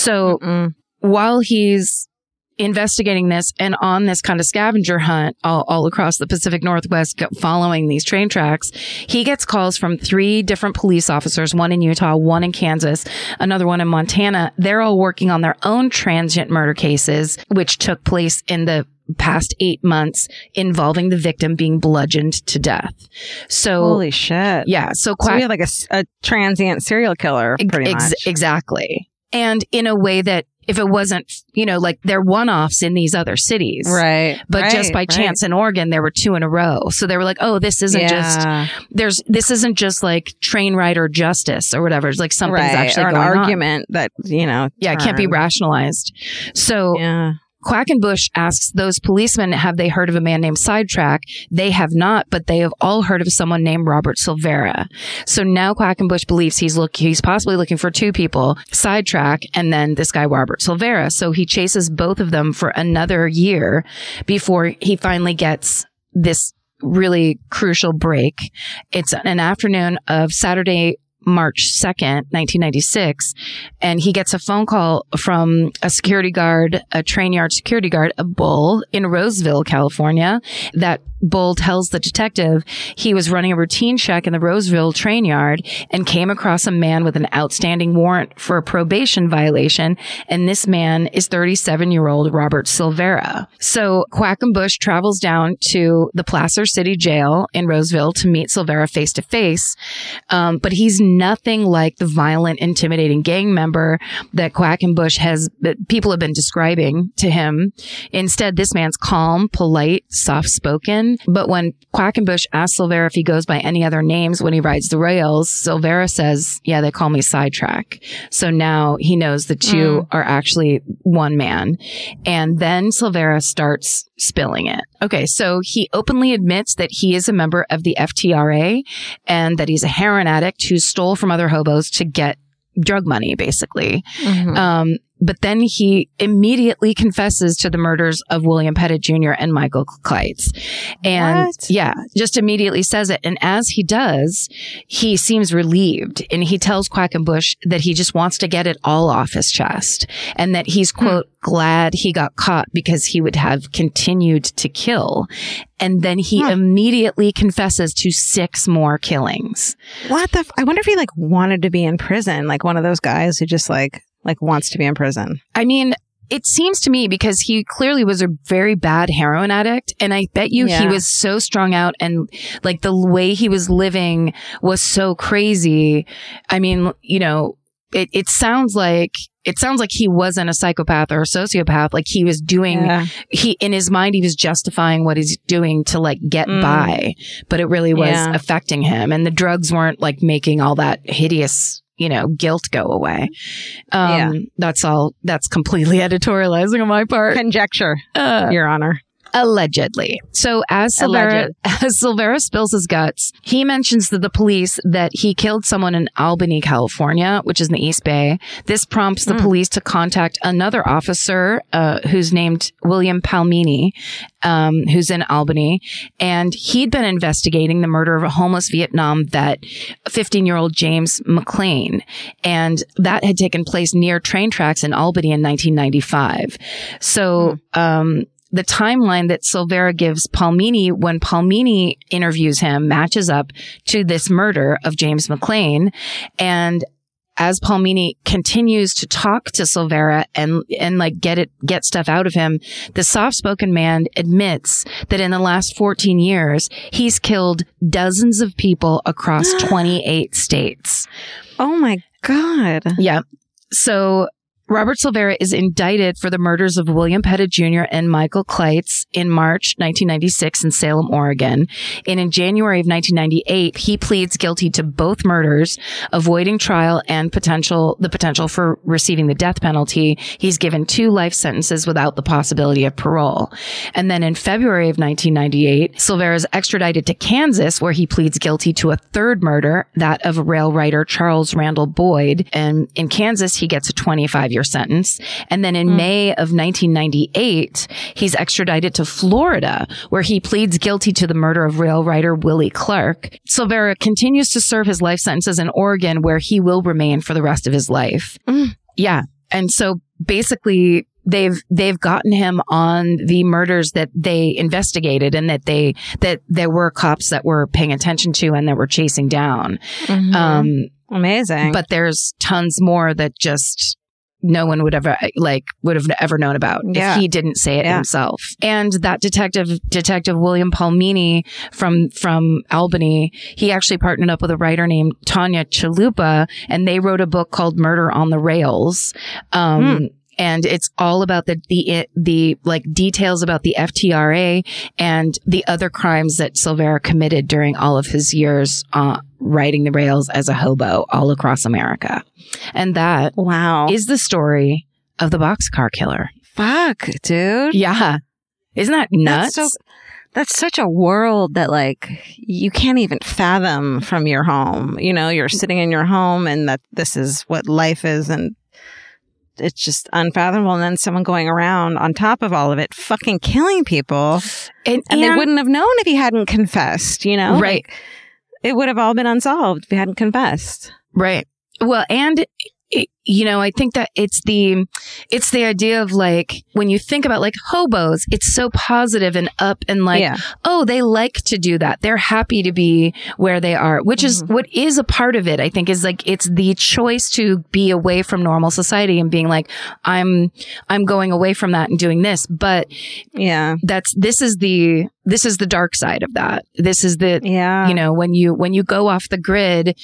So while he's investigating this and on this kind of scavenger hunt all across the Pacific Northwest, following these train tracks, he gets calls from 3 different police officers, one in Utah, one in Kansas, another one in Montana. They're all working on their own transient murder cases, which took place in the past 8 months, involving the victim being bludgeoned to death. So holy shit. Yeah. So we have like a transient serial killer, pretty much. Exactly. And in a way that, if it wasn't, like they're one-offs in these other cities. Right. But just by chance in Oregon, there were 2 in a row. So they were like, oh, this isn't this isn't just like train rider justice or whatever. It's like something's actually or an going argument on. That, it can't be rationalized. So Quackenbush asks those policemen, have they heard of a man named Sidetrack? They have not, but they have all heard of someone named Robert Silvera. So now Quackenbush believes he's possibly looking for 2 people, Sidetrack, and then this guy, Robert Silvera. So he chases both of them for another year before he finally gets this really crucial break. It's an afternoon of Saturday, March 2nd, 1996, and he gets a phone call from a security guard, a train yard security guard, a bull in Roseville, California. That bull tells the detective he was running a routine check in the Roseville train yard and came across a man with an outstanding warrant for a probation violation, and this man is 37-year-old Robert Silvera. So Quackenbush travels down to the Placer City Jail in Roseville to meet Silvera face to face, but he's nothing like the violent, intimidating gang member that Quackenbush people have been describing to him. Instead, this man's calm, polite, soft-spoken. But when Quackenbush asks Silvera if he goes by any other names when he rides the rails, Silvera says, yeah, they call me Sidetrack. So now he knows the two are actually one man. And then Silvera starts spilling it. Okay, so he openly admits that he is a member of the FTRA and that he's a heroin addict who stole from other hobos to get drug money, basically. But then he immediately confesses to the murders of William Pettit Jr. and Michael Kleitz. And just immediately says it. And as he does, he seems relieved. And he tells Quackenbush that he just wants to get it all off his chest. And that he's, quote, glad he got caught because he would have continued to kill. And then he immediately confesses to 6 more killings. What the? I wonder if he wanted to be in prison, like one of those guys who just like wants to be in prison. I mean, it seems to me because he clearly was a very bad heroin addict. And I bet you he was so strung out and the way he was living was so crazy. I mean, it sounds like he wasn't a psychopath or a sociopath. Like he was doing, in his mind, he was justifying what he's doing to get by, but it really was affecting him. And the drugs weren't making all that hideous, guilt go away. That's completely editorializing on my part. Conjecture, Your Honor. Allegedly. So as Silvera spills his guts, he mentions to the police that he killed someone in Albany, California, which is in the East Bay. This prompts the police to contact another officer who's named William Palmini, who's in Albany. And he'd been investigating the murder of a homeless Vietnam vet, 15-year-old James McLean. And that had taken place near train tracks in Albany in 1995. So, the timeline that Silvera gives Palmini when Palmini interviews him matches up to this murder of James McLean. And as Palmini continues to talk to Silvera and get stuff out of him, the soft-spoken man admits that in the last 14 years, he's killed dozens of people across 28 states. Oh my God. Yeah. So Robert Silvera is indicted for the murders of William Pettit Jr. and Michael Kleitz in March 1996 in Salem, Oregon. And in January of 1998, he pleads guilty to both murders, avoiding trial and the potential for receiving the death penalty. He's given 2 life sentences without the possibility of parole. And then in February of 1998, Silvera is extradited to Kansas, where he pleads guilty to a 3rd murder, that of rail writer Charles Randall Boyd. And in Kansas, he gets a 25-year sentence. And then in May of 1998, he's extradited to Florida, where he pleads guilty to the murder of rail writer Willie Clark. Silvera continues to serve his life sentences in Oregon, where he will remain for the rest of his life. Yeah. And so basically, they've gotten him on the murders that they investigated and that there were cops that were paying attention to and that were chasing down. Amazing. But there's tons more that just no one would have ever known about if he didn't say it himself. And that detective William Palmini from Albany, he actually partnered up with a writer named Tanya Chalupa, and they wrote a book called Murder on the Rails. And it's all about the details about the FTRA and the other crimes that Silvera committed during all of his years riding the rails as a hobo all across America. And that is the story of the Boxcar Killer. Fuck, dude. Yeah. Isn't that nuts? That's such a world that you can't even fathom from your home. You're sitting in your home and that this is what life is, and it's just unfathomable. And then someone going around on top of all of it, fucking killing people. And they wouldn't have known if he hadn't confessed, Right. It would have all been unsolved if he hadn't confessed. Right. Well, and I think that it's the idea of when you think about hobos, it's so positive and up and oh, they like to do that. They're happy to be where they are, which is what is a part of it. I think is it's the choice to be away from normal society and being I'm going away from that and doing this. But this is the dark side of that. This is when you go off the grid,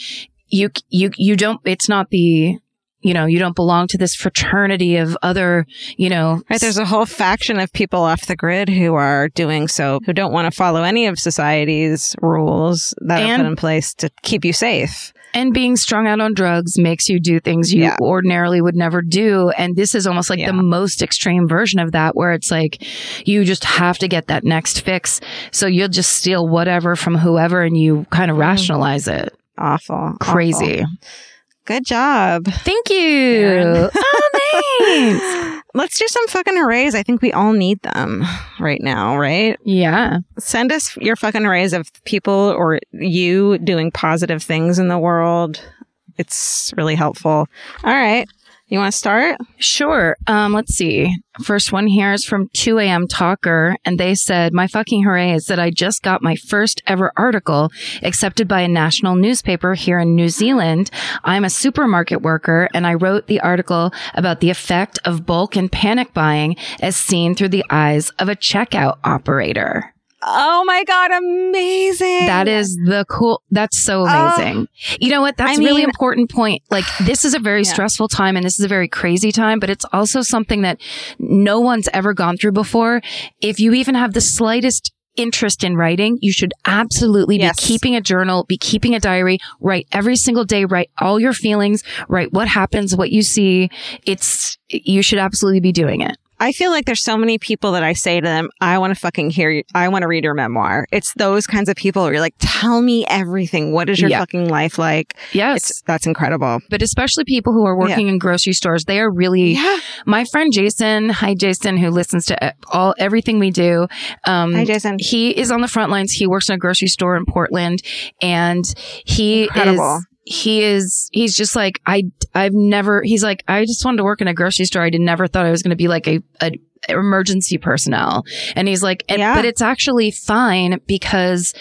you don't, it's not the, you know, you don't belong to this fraternity of other, you know. Right, there's a whole faction of people off the grid who are doing so, who don't want to follow any of society's rules that are put in place to keep you safe. And being strung out on drugs makes you do things you ordinarily would never do. And this is almost like the most extreme version of that, where it's like you just have to get that next fix. So you'll just steal whatever from whoever and you kind of rationalize it. Awful. Crazy. Awful. Good job. Thank you. Oh, thanks. Let's do some fucking hoorays. I think we all need them right now, right? Yeah. Send us your fucking hoorays of people or you doing positive things in the world. It's really helpful. All right. You want to start? Sure. Let's see. First one here is from 2 a.m. Talker, and they said, my fucking hooray is that I just got my first ever article accepted by a national newspaper here in New Zealand. I'm a supermarket worker, and I wrote the article about the effect of bulk and panic buying as seen through the eyes of a checkout operator. Oh my God, amazing. That is that's so amazing. You know what? That's a really important point. Like, this is a very stressful time and this is a very crazy time, but it's also something that no one's ever gone through before. If you even have the slightest interest in writing, you should absolutely be keeping a journal, be keeping a diary, write every single day, write all your feelings, write what happens, what you see. You should absolutely be doing it. I feel like there's so many people that I say to them, I want to fucking hear you. I want to read your memoir. It's those kinds of people where you're like, tell me everything. What is your fucking life like? Yes. That's incredible. But especially people who are working in grocery stores, they are really, my friend Jason, hi Jason, who listens to everything we do. Hi Jason. He is on the front lines. He works in a grocery store in Portland and he's just like, he's like, I just wanted to work in a grocery store. I never thought I was going to be like a emergency personnel. And he's like, but it's actually fine because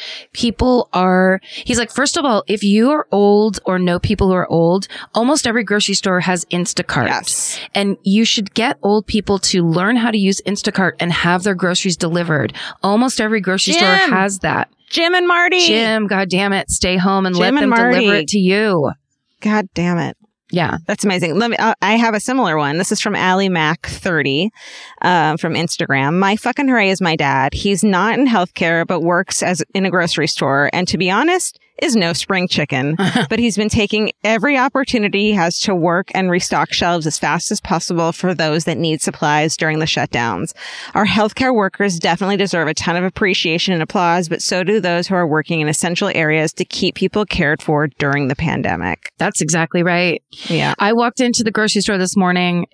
he's like, first of all, if you are old or know people who are old, almost every grocery store has Instacart. Yes. And you should get old people to learn how to use Instacart and have their groceries delivered. Almost every grocery store has that. Jim and Marty. Jim, God damn it. Stay home and let them deliver it to you. God damn it. Yeah. That's amazing. I have a similar one. This is from Allie Mac 30 from Instagram. My fucking hooray is my dad. He's not in healthcare, but works in a grocery store. And to be honest, is no spring chicken, but he's been taking every opportunity he has to work and restock shelves as fast as possible for those that need supplies during the shutdowns. Our healthcare workers definitely deserve a ton of appreciation and applause, but so do those who are working in essential areas to keep people cared for during the pandemic. That's exactly right. Yeah. I walked into the grocery store this morning.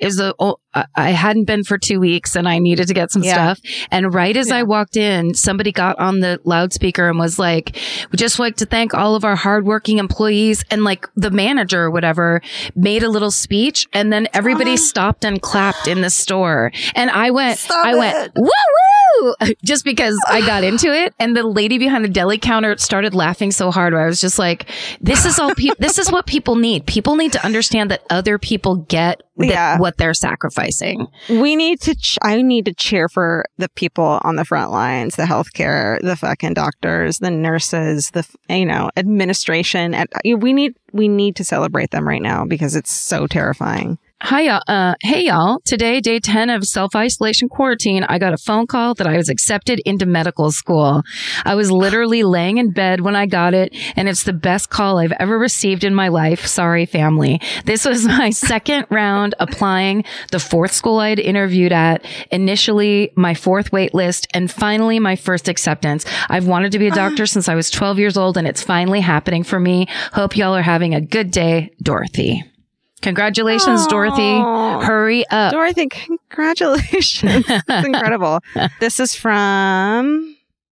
I hadn't been for 2 weeks and I needed to get some stuff. And right as I walked in, somebody got on the loudspeaker and was like, we just like to thank all of our hardworking employees. And like the manager or whatever made a little speech and then everybody stopped and clapped in the store. And I went, woo woo, just because I got into it. And the lady behind the deli counter started laughing so hard where I was just like, this is what people need. People need to understand that other people get what they're sacrificing. I need to cheer for the people on the front lines, the healthcare, the fucking doctors, the nurses, the administration. And we need to celebrate them right now because it's so terrifying. Hi, hey y'all. Today, day 10 of self-isolation quarantine, I got a phone call that I was accepted into medical school. I was literally laying in bed when I got it, and it's the best call I've ever received in my life. Sorry, family. This was my second round applying, the fourth school I had interviewed at, initially my fourth wait list, and finally my first acceptance. I've wanted to be a doctor since I was 12 years old, and it's finally happening for me. Hope y'all are having a good day, Dorothy. Congratulations, Dorothy. Hurry up. Dorothy, congratulations. That's incredible. This is from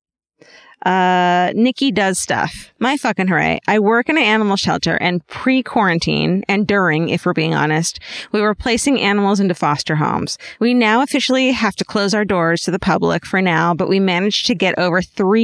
Nikki Does Stuff. My fucking hooray. I work in an animal shelter and pre-quarantine and during, if we're being honest, we were placing animals into foster homes. We now officially have to close our doors to the public for now, but we managed to get over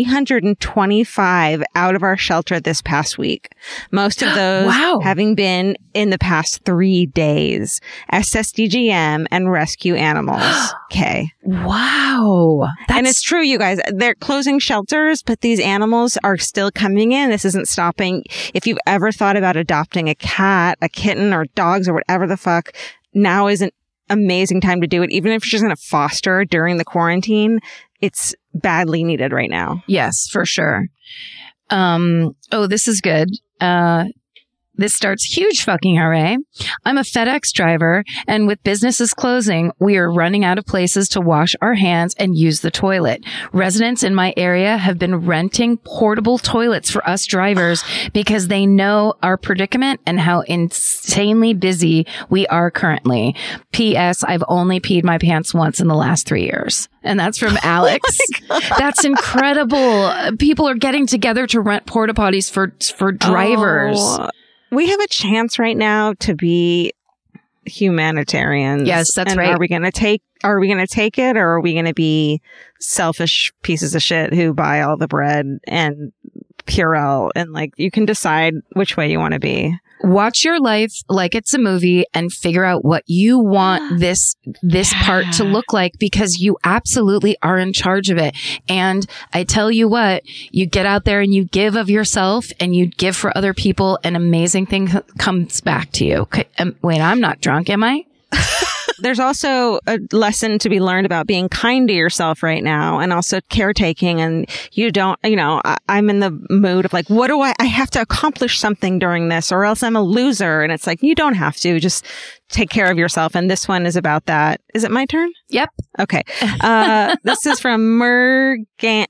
325 out of our shelter this past week. Most of those having been in the past 3 days. SSDGM and rescue animals. Okay. Wow. And it's true, you guys. They're closing shelters, but these animals are still coming in. This isn't stopping. If you've ever thought about adopting a cat, a kitten, or dogs, or whatever the fuck, now is an amazing time to do it. Even if you're just going to foster during the quarantine, it's badly needed right now. Yes, for sure. This is good. This starts huge fucking hooray. I'm a FedEx driver, and with businesses closing, we are running out of places to wash our hands and use the toilet. Residents in my area have been renting portable toilets for us drivers because they know our predicament and how insanely busy we are currently. P.S. I've only peed my pants once in the last 3 years. And that's from Alex. That's incredible. People are getting together to rent porta potties for drivers. Oh. We have a chance right now to be humanitarians. Yes, that's right. Are we going to take it, or are we going to be selfish pieces of shit who buy all the bread and Purell? And like, you can decide which way you want to be. Watch your life like it's a movie and figure out what you want this part to look like, because you absolutely are in charge of it. And I tell you what, you get out there and you give of yourself and you give for other people, an amazing thing comes back to you. Wait, I'm not drunk, am I? There's also a lesson to be learned about being kind to yourself right now, and also caretaking. And I'm in the mood of like, what do I have to accomplish something during this, or else I'm a loser. And it's like, you don't have to, just take care of yourself. And this one is about that. Is it my turn? Yep. Okay. This is from Mergan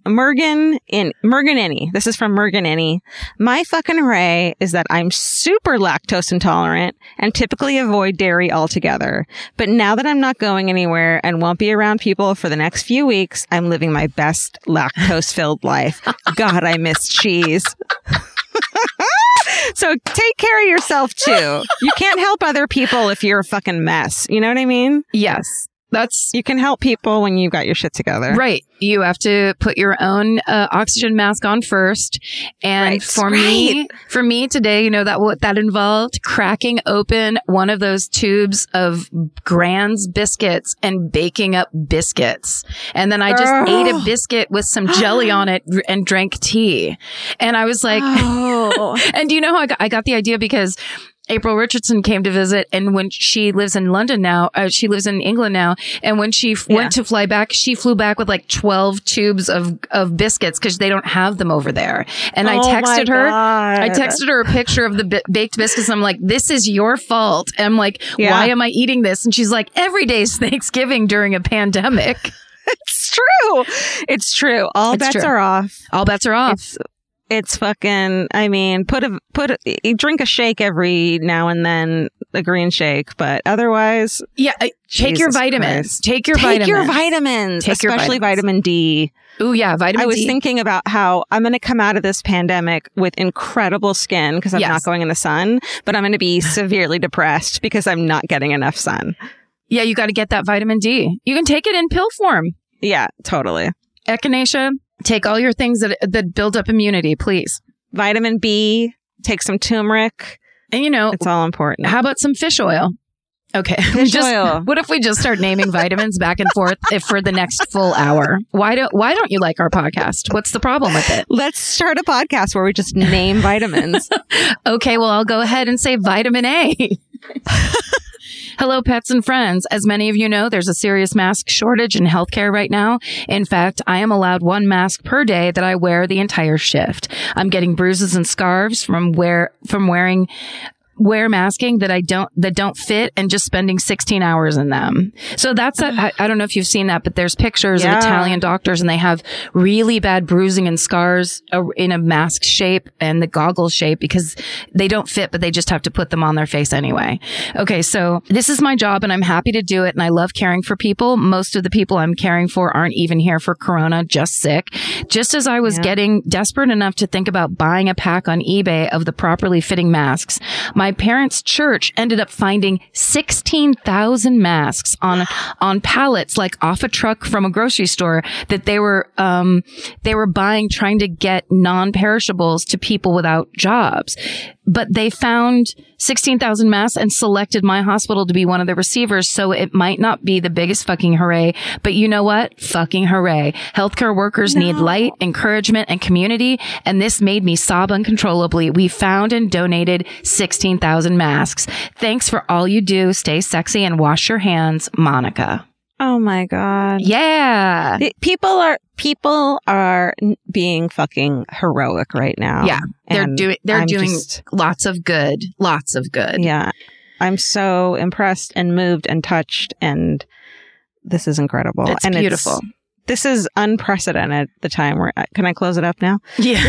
Innie. This is from Mergan Innie. My fucking hooray is that I'm super lactose intolerant and typically avoid dairy altogether. But now that I'm not going anywhere and won't be around people for the next few weeks, I'm living my best lactose-filled life. God, I miss cheese. So take care of yourself too. You can't help other people if you're a fucking mess. You know what I mean? Yes. You can help people when you've got your shit together. Right. You have to put your own oxygen mask on first. And for me today, that involved cracking open one of those tubes of Grand's biscuits and baking up biscuits. And then I just ate a biscuit with some jelly on it and drank tea. And I was like, and do you know how I got the idea? Because April Richardson came to visit, and when she lives in London now, she lives in England now, and when she went to fly back, she flew back with like 12 tubes of biscuits because they don't have them over there. And I texted her a picture of the baked biscuits. I'm like, this is your fault. And I'm like, why am I eating this? And she's like, every day's Thanksgiving during a pandemic. It's true. All bets are off. All bets are off. It's fucking, I mean, drink a shake every now and then, a green shake, but otherwise. Yeah. Take your vitamins. Take your vitamins. Especially vitamin D. Oh yeah. Vitamin D. I was thinking about how I'm going to come out of this pandemic with incredible skin because I'm not going in the sun, but I'm going to be severely depressed because I'm not getting enough sun. Yeah. You got to get that vitamin D. You can take it in pill form. Yeah, totally. Echinacea. Take all your things that build up immunity, please. Vitamin B, take some turmeric. And it's all important. How about some fish oil? Okay. Fish oil. What if we just start naming vitamins back and forth for the next full hour? Why don't you like our podcast? What's the problem with it? Let's start a podcast where we just name vitamins. Okay, well, I'll go ahead and say vitamin A. Hello, pets and friends. As many of you know, there's a serious mask shortage in healthcare right now. In fact, I am allowed one mask per day that I wear the entire shift. I'm getting bruises and scarves from wearing masking that don't fit and just spending 16 hours in them. So that's I don't know if you've seen that, but there's pictures of Italian doctors and they have really bad bruising and scars in a mask shape and the goggle shape because they don't fit, but they just have to put them on their face anyway. Okay. So this is my job and I'm happy to do it. And I love caring for people. Most of the people I'm caring for aren't even here for Corona, just sick. Just as I was getting desperate enough to think about buying a pack on eBay of the properly fitting masks, my parents' church ended up finding 16,000 masks on pallets, like off a truck from a grocery store that they were buying, trying to get non-perishables to people without jobs. But they found 16,000 masks and selected my hospital to be one of the receivers. So it might not be the biggest fucking hooray, but you know what? Fucking hooray. Healthcare workers need light, encouragement, and community. And this made me sob uncontrollably. We found and donated 16,000 masks. Thanks for all you do. Stay sexy and wash your hands, Monica. Oh my God. Yeah. People are being fucking heroic right now. Yeah. They're doing lots of good. Lots of good. Yeah. I'm so impressed and moved and touched, and this is incredible. It's and beautiful. This is unprecedented, the time we're at. Can I close it up now? Yeah.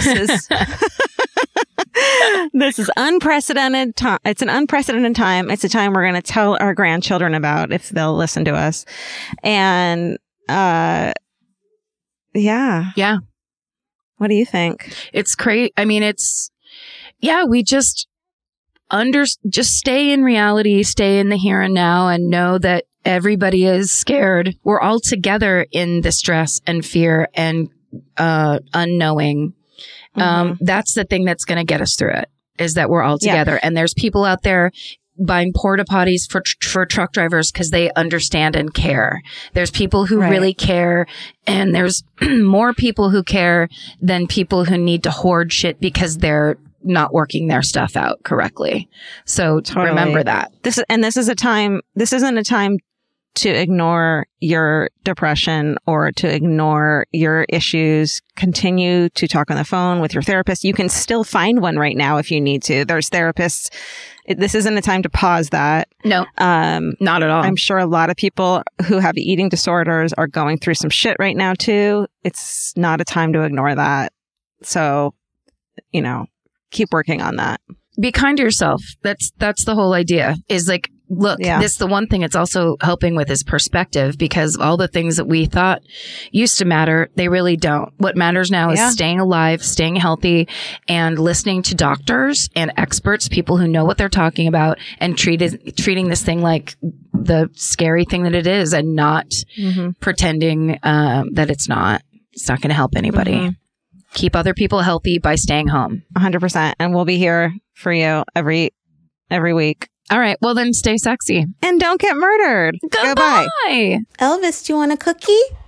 This is unprecedented time. It's an unprecedented time. It's a time we're going to tell our grandchildren about if they'll listen to us. And, yeah. Yeah. What do you think? It's crazy. I mean, we just stay in reality, stay in the here and now, and know that everybody is scared. We're all together in the stress and fear and unknowing. That's the thing that's going to get us through it, is that we're all together. And there's people out there buying porta potties for truck drivers because they understand and care. There's people who really care, and there's more people who care than people who need to hoard shit because they're not working their stuff out correctly. So remember that. This isn't a time to ignore your depression or to ignore your issues. Continue to talk on the phone with your therapist. You can still find one right now if you need to. There's therapists. This isn't a time to pause that. No, not at all. I'm sure a lot of people who have eating disorders are going through some shit right now too. It's not a time to ignore that. So, keep working on that. Be kind to yourself. That's the whole idea, is like, look, this the one thing it's also helping with is perspective, because all the things that we thought used to matter, they really don't. What matters now is staying alive, staying healthy, and listening to doctors and experts, people who know what they're talking about, and treating this thing like the scary thing that it is, and not pretending that it's not. It's not going to help anybody. Keep other people healthy by staying home. 100%. And we'll be here for you every week. All right. Well, then stay sexy. And don't get murdered. Goodbye. Elvis, do you want a cookie?